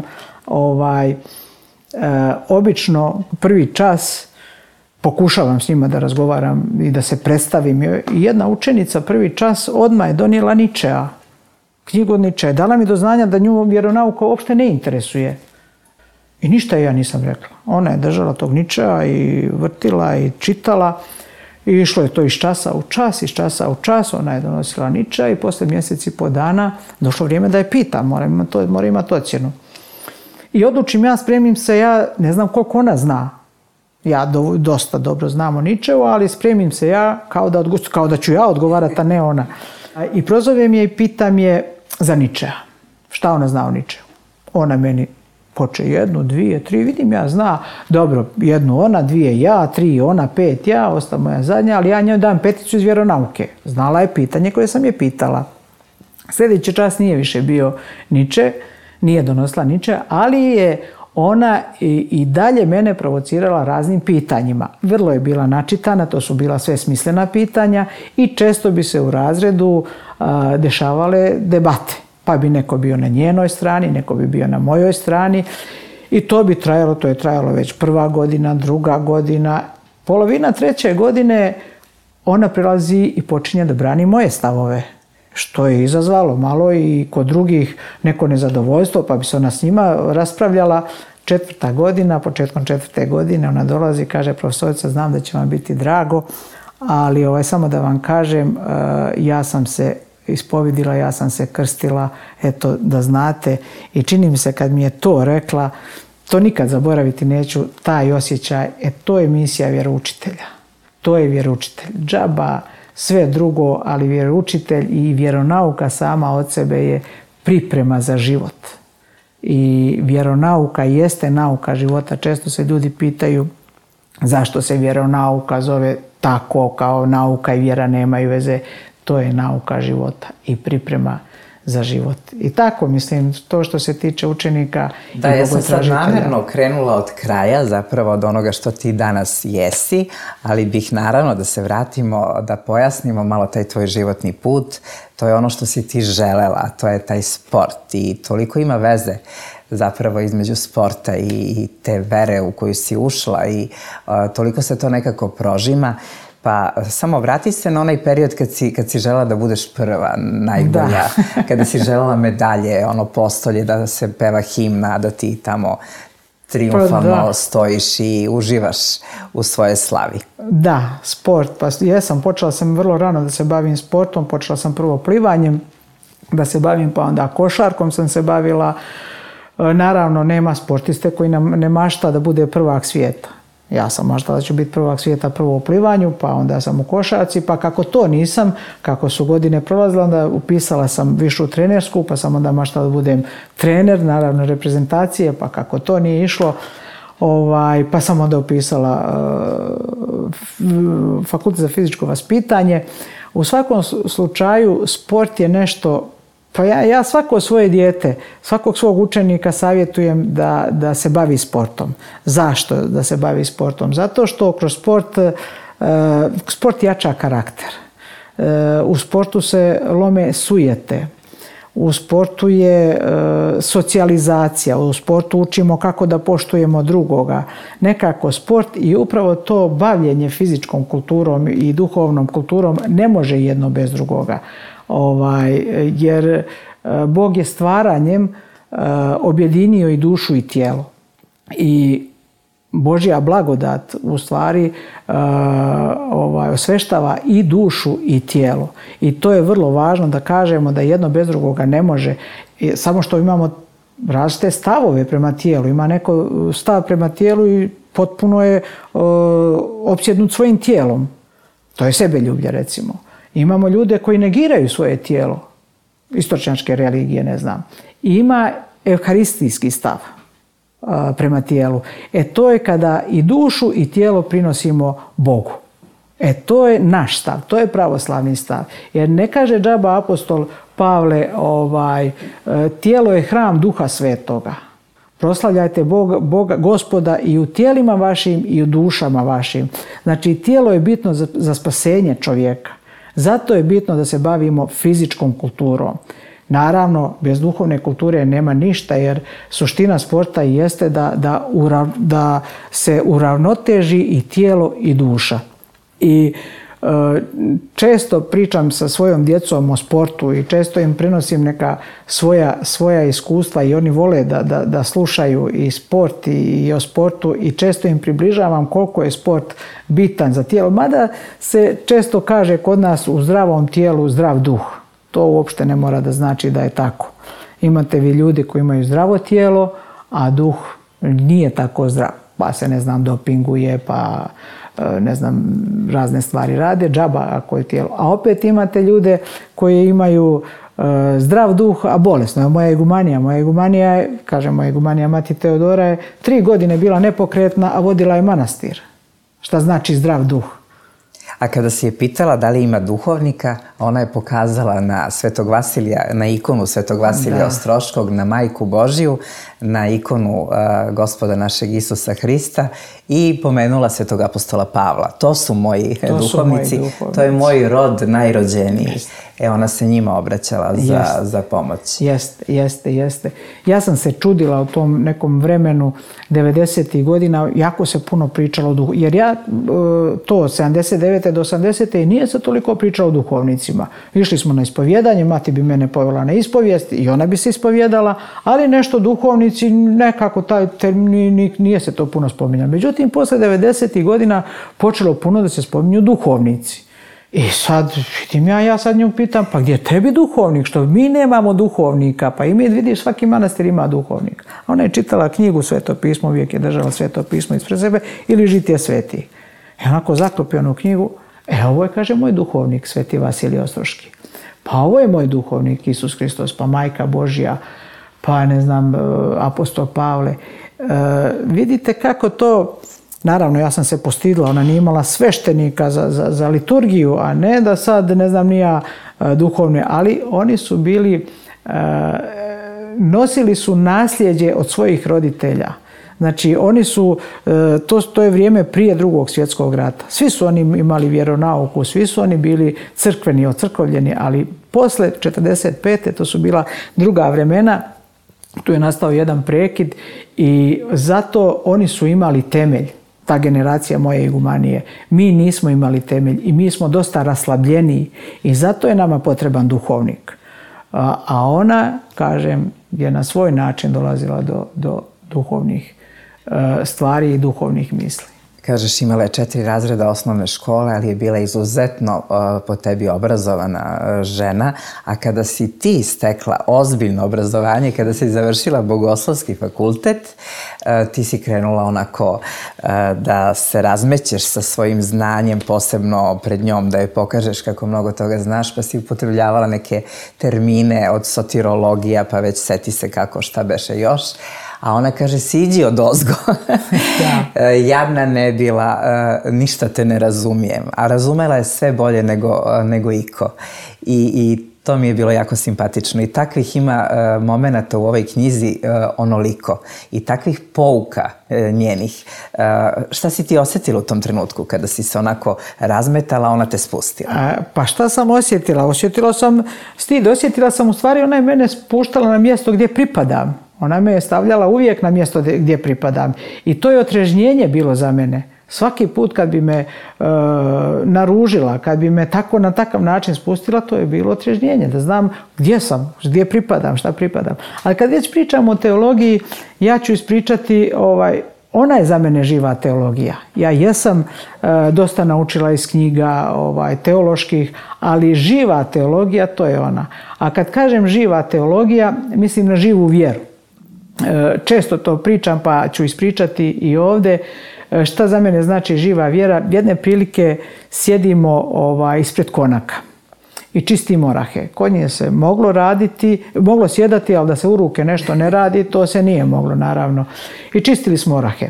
Obično prvi čas pokušavam s njima da razgovaram i da se predstavim. I jedna učenica prvi čas odmah je donijela Ničea, knjigu od Ničea. Dala mi do znanja da nju vjeronauka uopšte ne interesuje. I ništa ja nisam rekla. Ona je držala tog Ničea i vrtila i čitala. I išlo je to iz časa u čas. Ona je donosila Ničea i posle mjeseci po dana došlo vrijeme da je pitam. Mora imati ocjenu. I odlučim ja, spremim se, ja ne znam koliko ona zna. Ja dosta dobro znam o Ničeu, ali spremim se ja kao da ću ja odgovarati, a ne ona. I prozovem je i pitam je za Ničea. Šta ona zna o Ničeu? Ona meni poče 1, 2, 3, vidim ja zna, dobro, 1 ona, 2 ja, 3 ona, 5 ja, ostala moja zadnja, ali ja njoj dam peticu iz vjeronauke. Znala je pitanje koje sam je pitala. Sljedeći čas nije više bio Niče, nije donosila Niče, ali je ona i dalje mene provocirala raznim pitanjima. Vrlo je bila načitana, to su bila sve smislena pitanja i često bi se u razredu dešavale debate. Pa bi neko bio na njenoj strani, neko bi bio na mojoj strani i to bi trajalo, to je trajalo već 1. godina, 2. godina. Polovina 3. godine ona prelazi i počinje da brani moje stavove, što je izazvalo malo i kod drugih neko nezadovoljstvo, pa bi se ona s njima raspravljala. 4. godina, početkom 4. godine ona dolazi i kaže: profesorica, znam da će vam biti drago, ali samo da vam kažem, ja sam se ispovedila, ja sam se krstila, eto da znate. I čini mi se kad mi je to rekla, to nikad zaboraviti neću, taj osjećaj, to je misija vjeroučitelja. To je vjeroučitelj. Džaba, sve drugo, ali vjeroučitelj i vjeronauka sama od sebe je priprema za život. I vjeronauka jeste nauka života. Često se ljudi pitaju zašto se vjeronauka zove tako, kao nauka i vjera nemaju veze. To je nauka života i priprema za život. I tako, mislim, to što se tiče učenika i da, ja sam sad namjerno krenula od kraja, zapravo od onoga što ti danas jesi, ali bih naravno da se vratimo, da pojasnimo malo taj tvoj životni put. To je ono što si ti želela, to je taj sport i toliko ima veze zapravo između sporta i te vere u koju si ušla i toliko se to nekako prožima. Pa samo vrati se na onaj period kad si želela da budeš prva, najbolja, kada si želela medalje, ono postolje, da se peva himna, da ti tamo triumfalno stojiš i uživaš u svojoj slavi. Da, sport. Pa jesam, počela sam vrlo rano da se bavim sportom, počela sam prvo plivanjem, da se bavim, pa onda košarkom sam se bavila. Naravno, nema sportiste koji ne mašta da bude prvak svijeta. Ja sam maštala da ću biti prvak svijeta prvo u plivanju, pa onda sam u košarci, pa kako to nisam, kako su godine prolazile, onda upisala sam višu trenersku, pa sam onda maštala da budem trener, naravno reprezentacije, pa kako to nije išlo, pa sam onda upisala fakultet za fizičko vaspitanje. U svakom slučaju sport je nešto. Pa ja svako svoje dijete, svakog svog učenika savjetujem da se bavi sportom. Zašto da se bavi sportom? Zato što kroz sport jača karakter. U sportu se lome sujete. U sportu je socijalizacija. U sportu učimo kako da poštujemo drugoga. Nekako sport i upravo to bavljenje fizičkom kulturom i duhovnom kulturom ne može jedno bez drugoga. Jer Bog je stvaranjem objedinio i dušu i tijelo. I Božja blagodat u stvari osveštava i dušu i tijelo. I to je vrlo važno da kažemo da jedno bez drugoga ne može. Samo što imamo različite stavove prema tijelu. Ima neko stav prema tijelu i potpuno je opsjednut svojim tijelom. To je sebeljublje, recimo. Imamo ljude koji negiraju svoje tijelo, istočnjačke religije, ne znam. I ima evharistijski stav prema tijelu. To je kada i dušu i tijelo prinosimo Bogu. To je naš stav, to je pravoslavni stav. Jer ne kaže džaba apostol Pavle, tijelo je hram Duha Svetoga. Proslavljajte Boga, Gospoda i u tijelima vašim i u dušama vašim. Znači, tijelo je bitno za spasenje čovjeka. Zato je bitno da se bavimo fizičkom kulturom. Naravno, bez duhovne kulture nema ništa, jer suština sporta jeste da se uravnoteži i tijelo i duša. I često pričam sa svojom djecom o sportu i često im prenosim neka svoja iskustva i oni vole da slušaju i sport i o sportu i često im približavam koliko je sport bitan za tijelo. Mada se često kaže kod nas u zdravom tijelu zdrav duh. To uopšte ne mora da znači da je tako. Imate vi ljudi koji imaju zdravo tijelo, a duh nije tako zdrav. Pa se, ne znam, dopinguje, pa ne znam, razne stvari rade, džaba ako je tijelo. A opet imate ljude koji imaju zdrav duh, a bolesno. Je moja igumanija je, kaže moja igumanija mati Teodora je 3 godine bila nepokretna, a vodila je manastir. Šta znači zdrav duh? A kada si je pitala da li ima duhovnika, ona je pokazala na Svetog Vasilija, na ikonu Svetog Vasilija Ostroškog, na Majku Božiju, na ikonu Gospoda našeg Isusa Hrista i pomenula Svetog apostola Pavla. To su moji duhovnici, to je moj rod najrođeniji. ona se njima obraćala za pomoć. Jeste. Ja sam se čudila u tom nekom vremenu 90. godina, jako se puno pričalo o duhu, jer ja to od 79. do 80. i nije se toliko pričalo o duhovnicima. Išli smo na ispovjedanje, mati bi mene povela na ispovijest i ona bi se ispovjedala, ali nešto duhovnici, nekako taj termin, nije se to puno spominjalo. Međutim, posle 90. godina počelo puno da se spominju duhovnici. I sad, vidim ja sad nju pitam, pa gdje je tebi duhovnik, što mi nemamo duhovnika, pa i mi vidiš, svaki manastir ima duhovnika. A ona je čitala knjigu Sveto pismo, uvijek je držala Sveto pismo ispred sebe, ili Žitije svetih. I onako zaklopi onu knjigu, ovo je, kaže, moj duhovnik, Sveti Vasilij Ostroški. Pa ovo je moj duhovnik, Isus Hristos, pa Majka Božja, pa ne znam, apostol Pavle. Vidite kako to... Naravno, ja sam se postidila, ona nije imala sveštenika za liturgiju, a ne da sad, ne znam, nije duhovne, ali oni su bili, nosili su nasljeđe od svojih roditelja. Znači, oni su, to je vrijeme prije Drugog svjetskog rata. Svi su oni imali vjeronauku, svi su oni bili crkveni, ocrkovljeni, ali posle 45. to su bila druga vremena, tu je nastao jedan prekid i zato oni su imali temelj. Ta generacija moje igumanije. Mi nismo imali temelj i mi smo dosta raslabljeniji i zato je nama potreban duhovnik. A ona, kažem, je na svoj način dolazila do duhovnih stvari i duhovnih misli. Kažeš, imala je 4 razreda osnovne škole, ali je bila izuzetno po tebi obrazovana žena, a kada si ti stekla ozbiljno obrazovanje, kada si završila Bogoslovski fakultet, ti si krenula onako da se razmećeš sa svojim znanjem, posebno pred njom, da joj pokažeš kako mnogo toga znaš, pa si upotrebljavala neke termine od sotirologija, pa već seti se kako šta beše još. A ona kaže, siđi odozgo. Jadna ne bila, ništa te ne razumijem. A razumela je sve bolje nego iko. I to mi je bilo jako simpatično. I takvih ima momenata u ovoj knjizi onoliko. I takvih pouka njenih. Šta si ti osjetila u tom trenutku kada si se onako razmetala, ona te spustila? Pa šta sam osjetila? Osjetila sam stid. Osjetila sam u stvari, ona je mene spuštala na mjesto gdje pripadam. Ona me je stavljala uvijek na mjesto gdje pripadam. I to je otrežnjenje bilo za mene. Svaki put kad bi me naružila, kad bi me na takav način spustila, to je bilo otrežnjenje. Da znam gdje sam, gdje pripadam, šta pripadam. Ali kad već pričam o teologiji, ja ću ispričati, ona je za mene živa teologija. Ja jesam dosta naučila iz knjiga teoloških, ali živa teologija, to je ona. A kad kažem živa teologija, mislim na živu vjeru. Često to pričam, pa ću ispričati i ovdje. Šta za mene znači živa vjera? Jedne prilike sjedimo ispred konaka i čistimo orahe. Kod nje se moglo sjedati, ali da se u ruke nešto ne radi, to se nije moglo, naravno. I čistili smo orahe.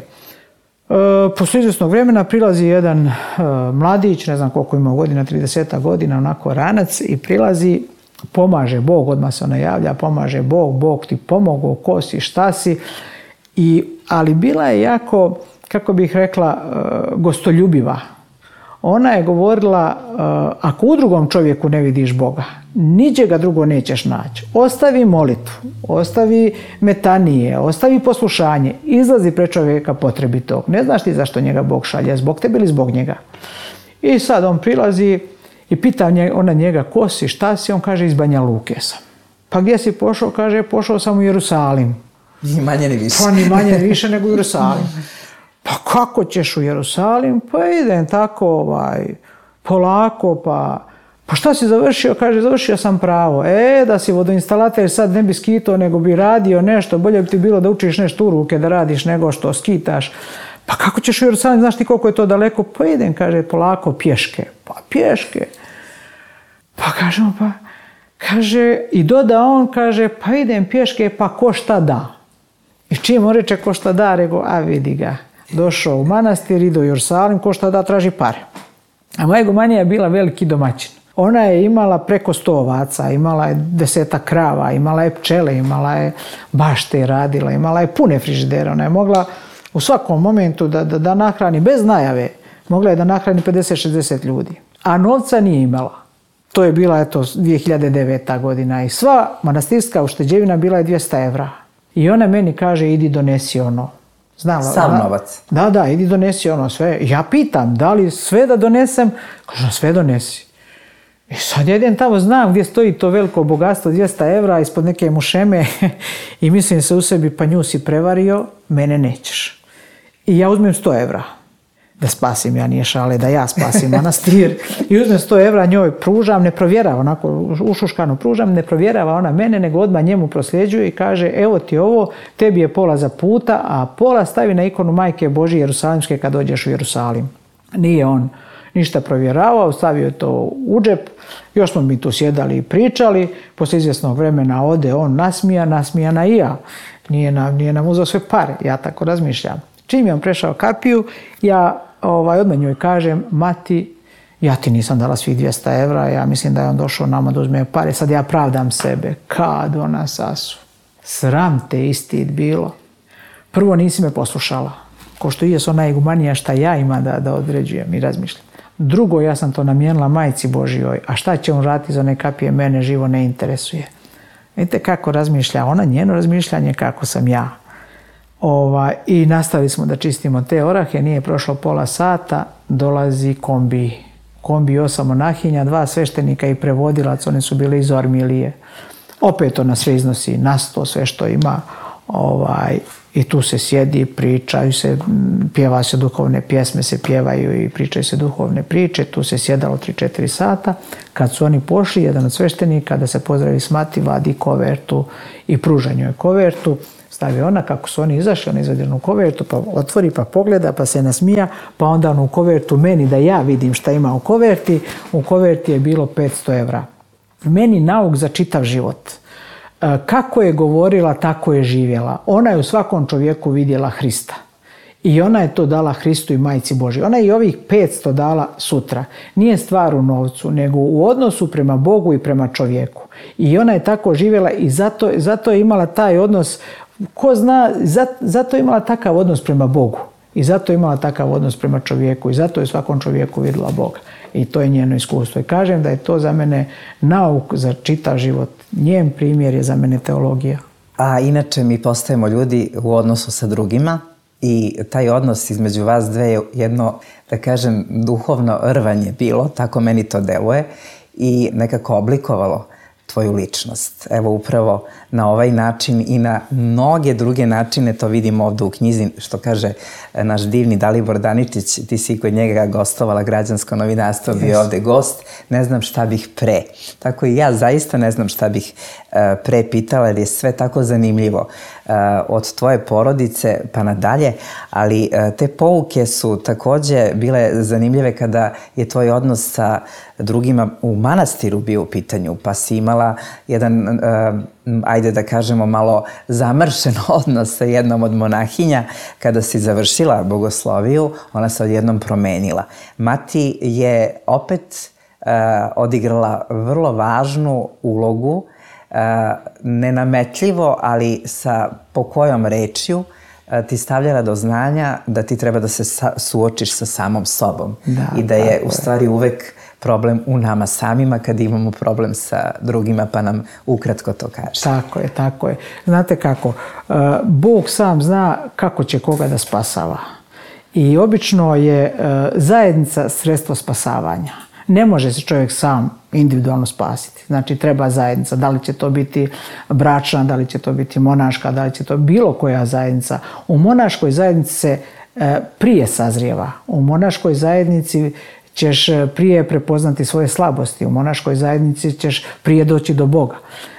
Posle izvjesnog vremena prilazi jedan mladić, ne znam koliko ima godina, 30 godina, onako ranac, i prilazi, pomaže Bog, odmah se ona javlja, pomaže Bog ti pomogao, ko si, šta si. Ali bila je jako, kako bih rekla, gostoljubiva. Ona je govorila, ako u drugom čovjeku ne vidiš Boga, niđe ga drugo nećeš naći. Ostavi molitvu, ostavi metanije, ostavi poslušanje, izlazi pred čovjeka potrebitog. Ne znaš ti zašto njega Bog šalje, zbog tebe ili zbog njega. I sad on prilazi i pita ona njega, ko si, šta si? On kaže, iz Banja Luke sam. Pa gdje si pošao? Kaže, pošao sam u Jerusalim. Ni manje ni više. Pa ni manje ni više nego u Jerusalim. Pa kako ćeš u Jerusalim? Pa idem tako, polako, pa šta si završio? Kaže, završio sam pravo. Da si vodoinstalater sad ne bi skitao, nego bi radio nešto. Bolje bi ti bilo da učiš nešto u ruke, da radiš nego što skitaš. Pa kako ćeš u Jerusalim? Znaš ti koliko je to daleko? Pa idem, kaže, polako, pješke. Pa pješke. Pa kažemo, kaže, i doda on, kaže, pa idem pješke, pa ko šta da. I čim on reče ko šta da, rekao, a vidi ga. Došao u manastir, ide u Jerusalim, ko šta da, traži pare. A moja igumanija je bila veliki domaćin. Ona je imala preko 100 ovaca, imala je 10 krava, imala je pčele, imala je bašte radila, imala je pune frižidere. Ona je mogla u svakom momentu da nahrani bez najave. Mogla je da nahrani 50-60 ljudi. A novca nije imala. To je bila 2009. godina i sva manastirska ušteđevina bila je 200 evra. I ona meni kaže, idi donesi ono. Znala, Sam novac. Da, idi donesi ono sve. Ja pitam, da li sve da donesem? Kaže, sve donesi. I sad jedem tamo, znam gdje stoji to veliko bogatstvo, 200 evra ispod neke mušeme i mislim se u sebi, pa nju si prevario, mene nećeš. I ja uzmem 100 evra. Da spasim, ja nije šale, da ja spasim manastir. I uzmem 100 evra, njoj pružam, ne provjerava, onako ušuškano pružam, ne provjerava ona mene, nego odmah njemu prosljeđuje i kaže, evo ti ovo, tebi je pola za puta, a pola stavi na ikonu Majke Božje Jerusalimske kad dođeš u Jerusalim. Nije on ništa provjeravao, stavio to u džep, još smo mi tu sjedali i pričali, poslije izvjesnog vremena ode on nasmijana i ja. Nije nam uzeo sve pare, ja tako razmišljam. Čim je on prešao kapiju, ja odmah njoj kažem, mati, ja ti nisam dala svih 200 evra, ja mislim da je on došao nama da uzme pare, sad ja pravdam sebe, kad ona sasu. Sram te istid bilo. Prvo nisi me poslušala, ko što je ona igumanija šta ja ima da određujem i razmišljam. Drugo, ja sam to namijenila Majci Božjoj, a šta će on raditi za one kapije, mene živo ne interesuje. Vidite kako razmišlja ona, njeno razmišljanje kako sam ja. I nastavili smo da čistimo te orahe, nije prošlo pola sata, dolazi kombi 8 monahinja, 2 sveštenika i prevodilac, oni su bili iz Ormilije. Opet ona sve iznosi na sto, sve što ima, i tu se sjedi, pričaju se, pjeva se duhovne pjesme, se pjevaju i pričaju se duhovne priče, tu se sjedalo 3-4 sata. Kad su oni pošli, jedan od sveštenika da se pozdravi s mati, vadi kovertu i pruža njoj kovertu. Stavi ona, kako su oni izašli, ona izvadi onu kovertu, pa otvori, pa pogleda, pa se nasmija, pa onda onu kovertu meni da ja vidim šta ima u koverti. U koverti je bilo 500 evra. Meni nauk za čitav život. Kako je govorila, tako je živjela. Ona je u svakom čovjeku vidjela Hrista. I ona je to dala Hristu i Majci Božjoj. Ona je i ovih 500 dala sutra. Nije stvar u novcu, nego u odnosu prema Bogu i prema čovjeku. I ona je tako živjela i zato je imala taj odnos. Ko zna, zato je imala takav odnos prema Bogu i zato je imala takav odnos prema čovjeku i zato je u svakom čovjeku vidjela Boga i to je njeno iskustvo. I kažem da je to za mene nauk za čitav život. Njen primjer je za mene teologija. A inače mi postajemo ljudi u odnosu sa drugima i taj odnos između vas dve je jedno, da kažem, duhovno rvanje bilo, tako meni to deluje i nekako oblikovalo tvoju ličnost. Evo upravo na ovaj način i na mnoge druge načine to vidimo ovdje u knjizi, što kaže naš divni Dalibor Daničić, ti si kod njega gostovala, Građansko novinarstvo, bio ovdje gost, ne znam šta bih pre. Tako i ja zaista ne znam šta bih pre pitala jer je sve tako zanimljivo od tvoje porodice pa nadalje, ali te pouke su također bile zanimljive kada je tvoj odnos sa drugima u manastiru bio u pitanju, pa si imala jedan, ajde da kažemo, malo zamršen odnos sa jednom od monahinja. Kada si završila bogosloviju, ona se odjednom promenila. Mati je opet odigrala vrlo važnu ulogu, nenametljivo, ali sa pokojom rečju ti stavljala do znanja da ti treba da se suočiš sa samom sobom i da je u stvari uvek problem u nama samima kad imamo problem sa drugima, pa nam ukratko to kaže. Tako je. Znate kako, Bog sam zna kako će koga da spasava. I obično je zajednica sredstvo spasavanja. Ne može se čovjek sam individualno spasiti. Znači treba zajednica. Da li će to biti bračna, da li će to biti monaška, da li će to bilo koja zajednica. U monaškoj zajednici se prije sazrijeva. U monaškoj zajednici ćeš prije prepoznati svoje slabosti. U monaškoj zajednici ćeš prije doći do Boga.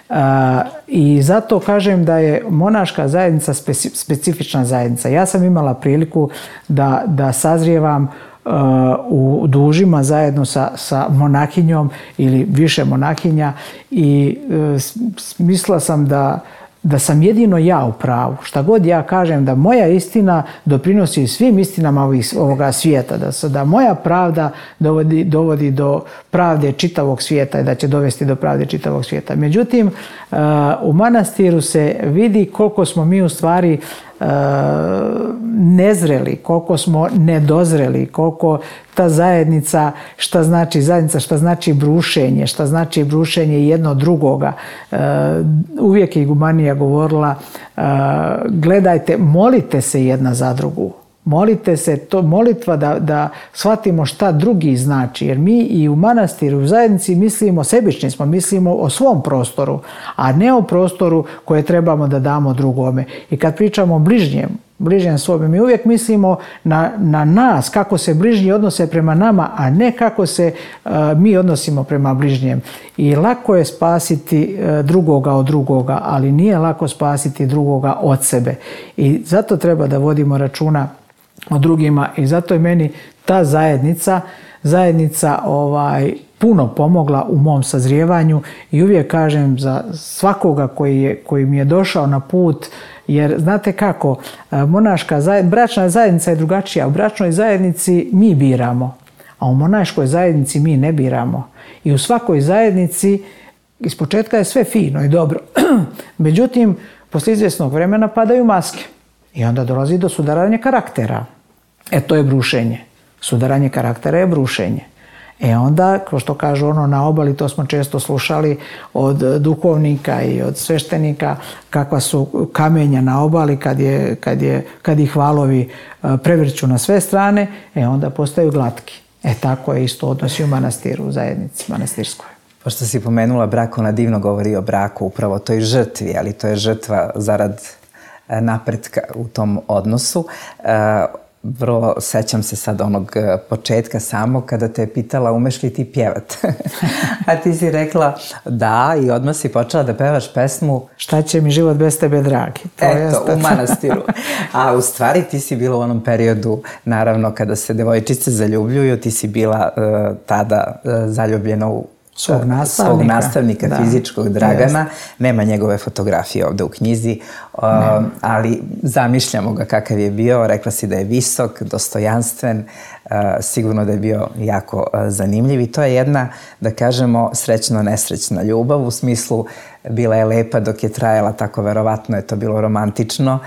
I zato kažem da je monaška zajednica specifična zajednica. Ja sam imala priliku da sazrijevam u dužima zajedno sa monahinjom ili više monahinja i mislila sam da sam jedino ja u pravu. Šta god ja kažem da moja istina doprinosi svim istinama ovoga svijeta, da moja pravda dovodi do pravde čitavog svijeta i da će dovesti do pravde čitavog svijeta. Međutim, u manastiru se vidi koliko smo mi u stvari nezreli, koliko smo nedozreli, koliko ta zajednica, šta znači zajednica, šta znači brušenje, šta znači brušenje jedno drugoga. Uvijek je Igumanija govorila, gledajte, molite se jedna za drugu. Molite se, to molitva da shvatimo šta drugi znači, jer mi i u manastiru, u zajednici mislimo, sebični smo, mislimo o svom prostoru, a ne o prostoru koje trebamo da damo drugome. I kad pričamo o bližnjem svome, mi uvijek mislimo na nas, kako se bližnji odnose prema nama, a ne kako se mi odnosimo prema bližnjem. I lako je spasiti drugoga od drugoga, ali nije lako spasiti drugoga od sebe. I zato treba da vodimo računa o drugima i zato je meni ta zajednica puno pomogla u mom sazrijevanju i uvijek kažem za svakoga koji mi je došao na put, jer znate kako, bračna zajednica je drugačija. U bračnoj zajednici mi biramo, a u monaškoj zajednici mi ne biramo. I u svakoj zajednici ispočetka je sve fino i dobro. Međutim, poslije izvjesnog vremena padaju maske. I onda dolazi do sudaranja karaktera. To je brušenje. Sudaranje karaktera je brušenje. Onda, kao što kažu na obali, to smo često slušali od duhovnika i od sveštenika, kakva su kamenja na obali kad ih valovi prevrću na sve strane, onda postaju glatki. Tako je isto odnosi u manastiru, u zajednici manastirskoj. Pošto si pomenula brak, ona divno govori o braku, upravo toj žrtvi, ali to je žrtva zarad napretka u tom odnosu. Vrlo sećam se sad onog početka samo kada te je pitala umeš li ti pjevat. A ti si rekla da i odmah si počela da pevaš pesmu Šta će mi život bez tebe, dragi. U manastiru. A u stvari ti si bila u onom periodu, naravno kada se devojčice zaljubljuju, ti si bila tada zaljubljena u svog nastavnika fizičkog Dragana. Nema njegove fotografije ovde u knjizi, ali zamišljamo ga kakav je bio. Rekla si da je visok, dostojanstven, sigurno da je bio jako zanimljiv i to je jedna, da kažemo, srećno-nesrećna ljubav, u smislu bila je lepa dok je trajala, tako verovatno je to bilo romantično,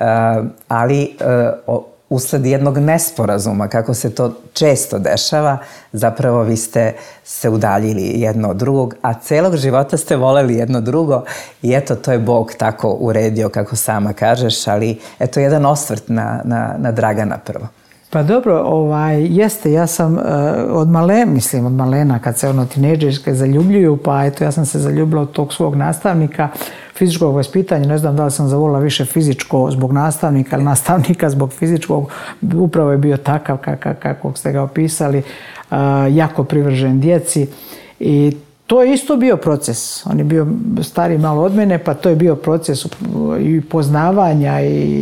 ali usled jednog nesporazuma, kako se to često dešava, zapravo vi ste se udaljili jedno od drugog, a celog života ste voleli jedno drugo i eto, to je Bog tako uredio, kako sama kažeš, ali eto jedan osvrt na Dragana prvo. Pa dobro, jeste, ja sam od malena, kad se tinejdžerske zaljubljuju, pa eto, ja sam se zaljubila od tog svog nastavnika fizičkog vaspitanja, ne znam da li sam zavolila više fizičko zbog nastavnika ili nastavnika zbog fizičkog, upravo je bio takav kako ste ga opisali, jako privržen djeci i to je isto bio proces. On je bio stariji malo od mene, pa to je bio proces i poznavanja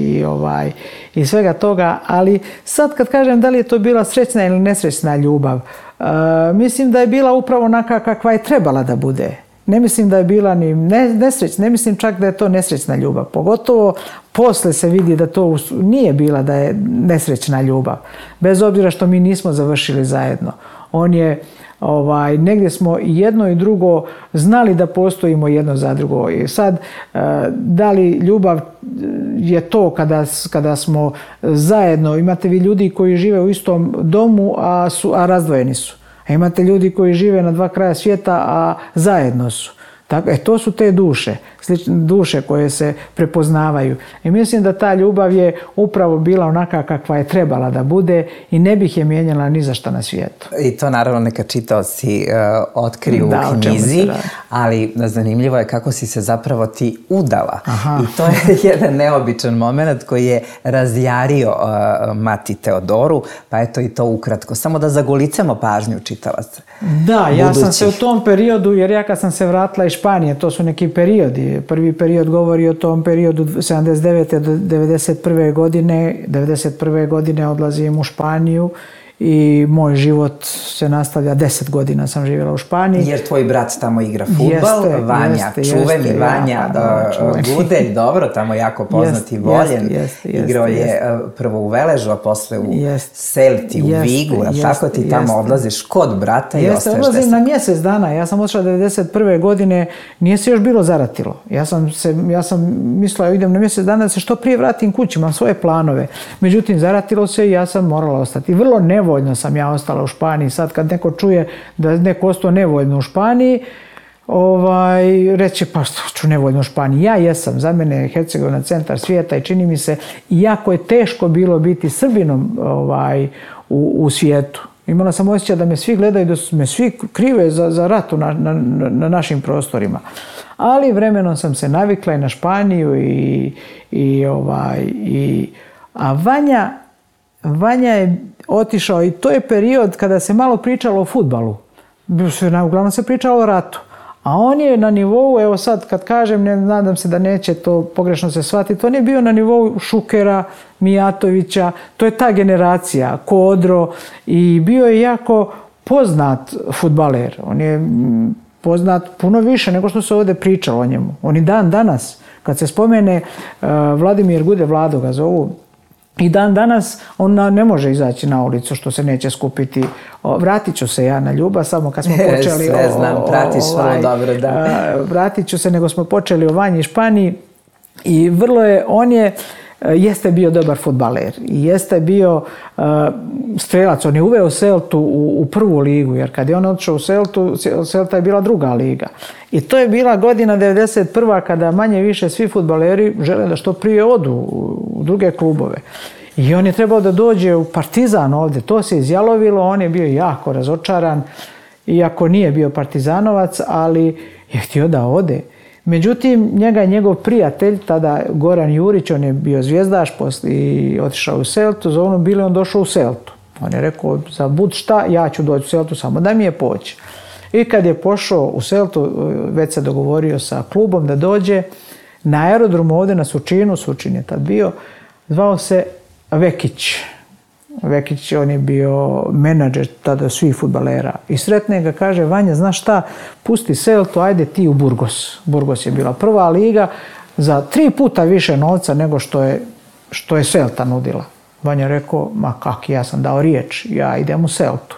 i svega toga, ali sad kad kažem da li je to bila srećna ili nesrećna ljubav, mislim da je bila upravo onaka kakva je trebala da bude. Ne mislim da je bila ni nesrećna, ne mislim čak da je to nesrećna ljubav. Pogotovo posle se vidi da to nije bila da je nesrećna ljubav. Bez obzira što mi nismo završili zajedno. On je, negdje smo i jedno i drugo znali da postojimo jedno za drugo. I sad, da li ljubav je to kada smo zajedno, imate vi ljudi koji žive u istom domu, a razdvojeni su. A imate ljudi koji žive na dva kraja svijeta, a zajedno su. To su te duše koje se prepoznavaju. I mislim da ta ljubav je upravo bila onaka kakva je trebala da bude i ne bih je mijenjala ni za šta na svijetu. I to naravno neka čitaoci otkriju u knjizi, ali zanimljivo je kako si se zapravo ti udala. I to je jedan neobičan moment koji je razjario mati Teodoru, pa eto i to ukratko. Samo da zagolicamo pažnju čitalaca. Da, ja sam se u tom periodu, jer ja kad sam se vratila iz Španije, to su neki periodi. Prvi period govori o tom periodu 79. do 91. godine. 91. godine odlazim u Španiju i moj život se nastavlja. 10 godina sam živjela u Španiji. Jer tvoj brat tamo igra fudbal, Vanja, čuveni Vanja Gudelj, dobro, tamo jako poznat i voljen. Igrao je prvo u Veležu, a posle u Celti, u Vigu, a tako ti tamo odlaziš kod brata i ostaješ 10. Odlazim na mjesec dana, ja sam otišla 1991. godine, nije se još bilo zaratilo. Ja sam mislila, idem na mjesec dana da se što prije vratim kući, imam svoje planove. Međutim, zaratilo se i ja sam morala ostati. Vrlo nevoljno sam ja ostala u Španiji. Sad kad neko čuje da neko ostao nevoljno u Španiji, reći pa što ću nevoljno u Španiji. Ja jesam, za mene je Hercegovina centar svijeta i čini mi se, iako je teško bilo biti Srbinom u svijetu. Imala sam osjećaj da me svi gledaju, da me svi krive za rat na našim prostorima. Ali vremenom sam se navikla i na Španiju a Vanja je otišao i to je period kada se malo pričalo o fudbalu. Uglavnom se pričalo o ratu. A on je na nivou, evo sad kad kažem, nadam se da neće to pogrešno se shvatiti, on je bio na nivou Šukera, Mijatovića, to je ta generacija, Kodro, i bio je jako poznat fudbaler. On je poznat puno više nego što se ovdje pričalo o njemu. On i dan danas, kad se spomene Vladimir Gudelj, Vlado ga zovu, i dan danas on ne može izaći na ulicu što se neće skupiti. Vratit ću se ja na Ljubav, samo kad smo počeli... Sve znam, pratiš vrlo dobro, da. Vratit ću se, nego smo počeli o Vanji i Španiji i jeste bio dobar fudbaler i jeste bio strelac. On je uveo Celtu u prvu ligu, jer kad je on otišao u Celtu, Celta je bila druga liga. I to je bila godina 91. kada manje više svi fudbaleri žele da što prije odu u druge klubove. I on je trebao da dođe u Partizan ovdje. To se izjalovilo, on je bio jako razočaran, iako nije bio partizanovac, ali je htio da ode. Međutim, njega je njegov prijatelj, tada Goran Jurić, on je bio zvijezdaš i otišao u Celtu, za ono bili on došao u Celtu. On je rekao, za bud šta, ja ću doći u Celtu, samo da mi je poći. I kad je pošao u Celtu, već se dogovorio sa klubom da dođe na aerodromu ovdje na Sučinu, Sučin je tad bio, zvao se Vekić. Vekić, on je bio menadžer tada svih fudbalera. I sretne ga, kaže, Vanja, znaš šta, pusti Celtu, ajde ti u Burgos. Burgos je bila prva liga za 3 puta više novca nego što je Celta nudila. Vanja rekao, ma kak, ja sam dao riječ, ja idem u Celtu.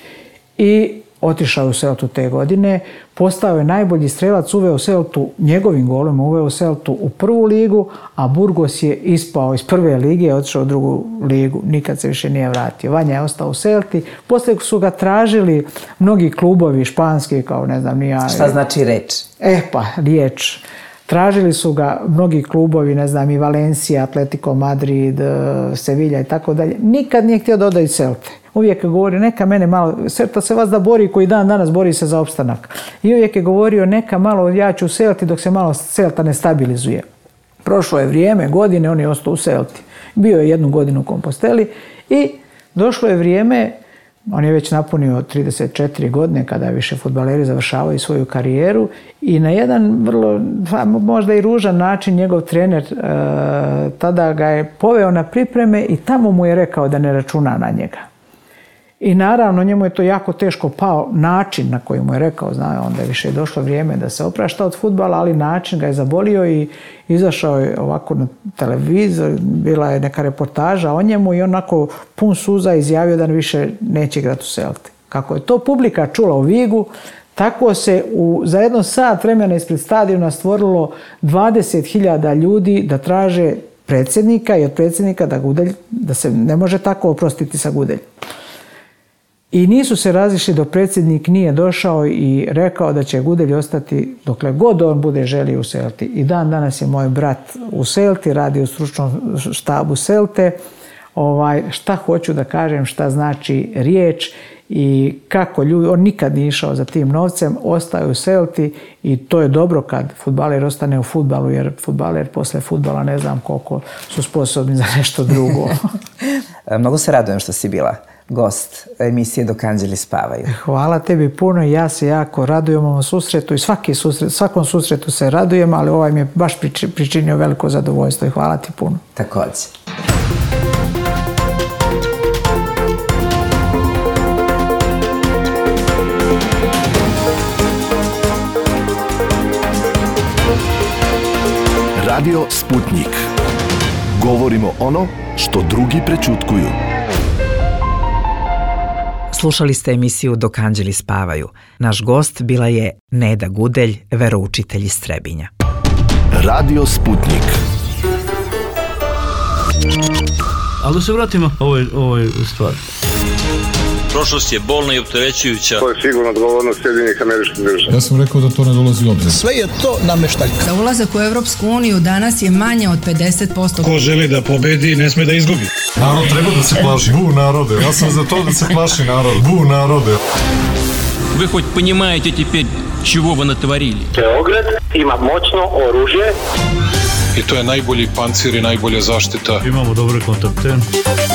I otišao u Celtu te godine, postao je najbolji strelac, uveo Celtu njegovim golom, uveo Celtu u prvu ligu, a Burgos je ispao iz prve lige i otišao u drugu ligu. Nikad se više nije vratio. Vanja je ostao u Celti. Poslije su ga tražili mnogi klubovi španski, kao ne znam ni ja. Šta znači reč? Riječ. Tražili su ga mnogi klubovi, ne znam, i Valencia, Atletico Madrid, Sevilla i tako dalje. Nikad nije htio da ode iz Celte. Uvijek je govorio, neka mene malo, Celta se vas da bori, koji dan danas bori se za opstanak. I uvijek je govorio, neka malo ja ću u Celti dok se malo Celta ne stabilizuje. Prošlo je vrijeme, godine, on je ostao u Celti. Bio je 1 godinu u Komposteli i došlo je vrijeme, on je već napunio 34 godine kada više fudbaleri završavaju svoju karijeru i na jedan vrlo, možda i ružan način, njegov trener tada ga je poveo na pripreme i tamo mu je rekao da ne računa na njega. I naravno njemu je to jako teško pao način na koji mu je rekao, onda je više došlo vrijeme da se oprašta od fudbala, ali način ga je zabolio i izašao je ovako na televizor, bila je neka reportaža o njemu i onako pun suza izjavio da više neće igrati u Celti. Kako je to publika čula u Vigu, tako se za 1 sat vremena ispred stadiona stvorilo 20.000 ljudi da traže predsjednika i od predsjednika da se ne može tako oprostiti sa Gudelj. I nisu se razišli dok predsjednik nije došao i rekao da će Gudelj ostati dokle god on bude želio u Celti. I dan danas je moj brat u Celti, radi u stručnom štabu Celte. Šta hoću da kažem, šta znači riječ i kako ljudi, on nikad nije išao za tim novcem, ostaje u Celti i to je dobro kad fudbaler ostane u fudbalu, jer fudbaler posle fudbala ne znam koliko su sposobni za nešto drugo. Mnogo se radujem što si bila gost emisije Dok anđeli spavaju. Hvala tebi puno i ja se jako radujem ovom susretu i svakom susretu se radujem, ali ovaj mi je baš pričinio veliko zadovoljstvo i hvala ti puno. Također. Radio Sputnik. Govorimo ono što drugi prećutkuju. Slušali ste emisiju Dok anđeli spavaju. Naš gost bila je Neda Gudelj, veroučitelj iz Trebinja. Radio Sputnik. Ali da se vratimo ovoj stvari. Prošlost je bolna i opterećujuća. To je sigurno odgovornost Sjedinjenih Američkih Država. Ja sam rekao da to ne dolazi u obzir. Sve je to nameštaljka. Za ulazak u Evropsku uniju danas je manje od 50%. Ko želi da pobedi, ne sme da izgubi. Narod treba da se plaši. Bu narode. Ja sam za to da se plaši narod. Bu narode. Вы хоть понимаете теперь, чего вы натворили? Beograd ima moćno oružje. I to je najbolji pancir i najbolja zaštita. Imamo dobre kontakte.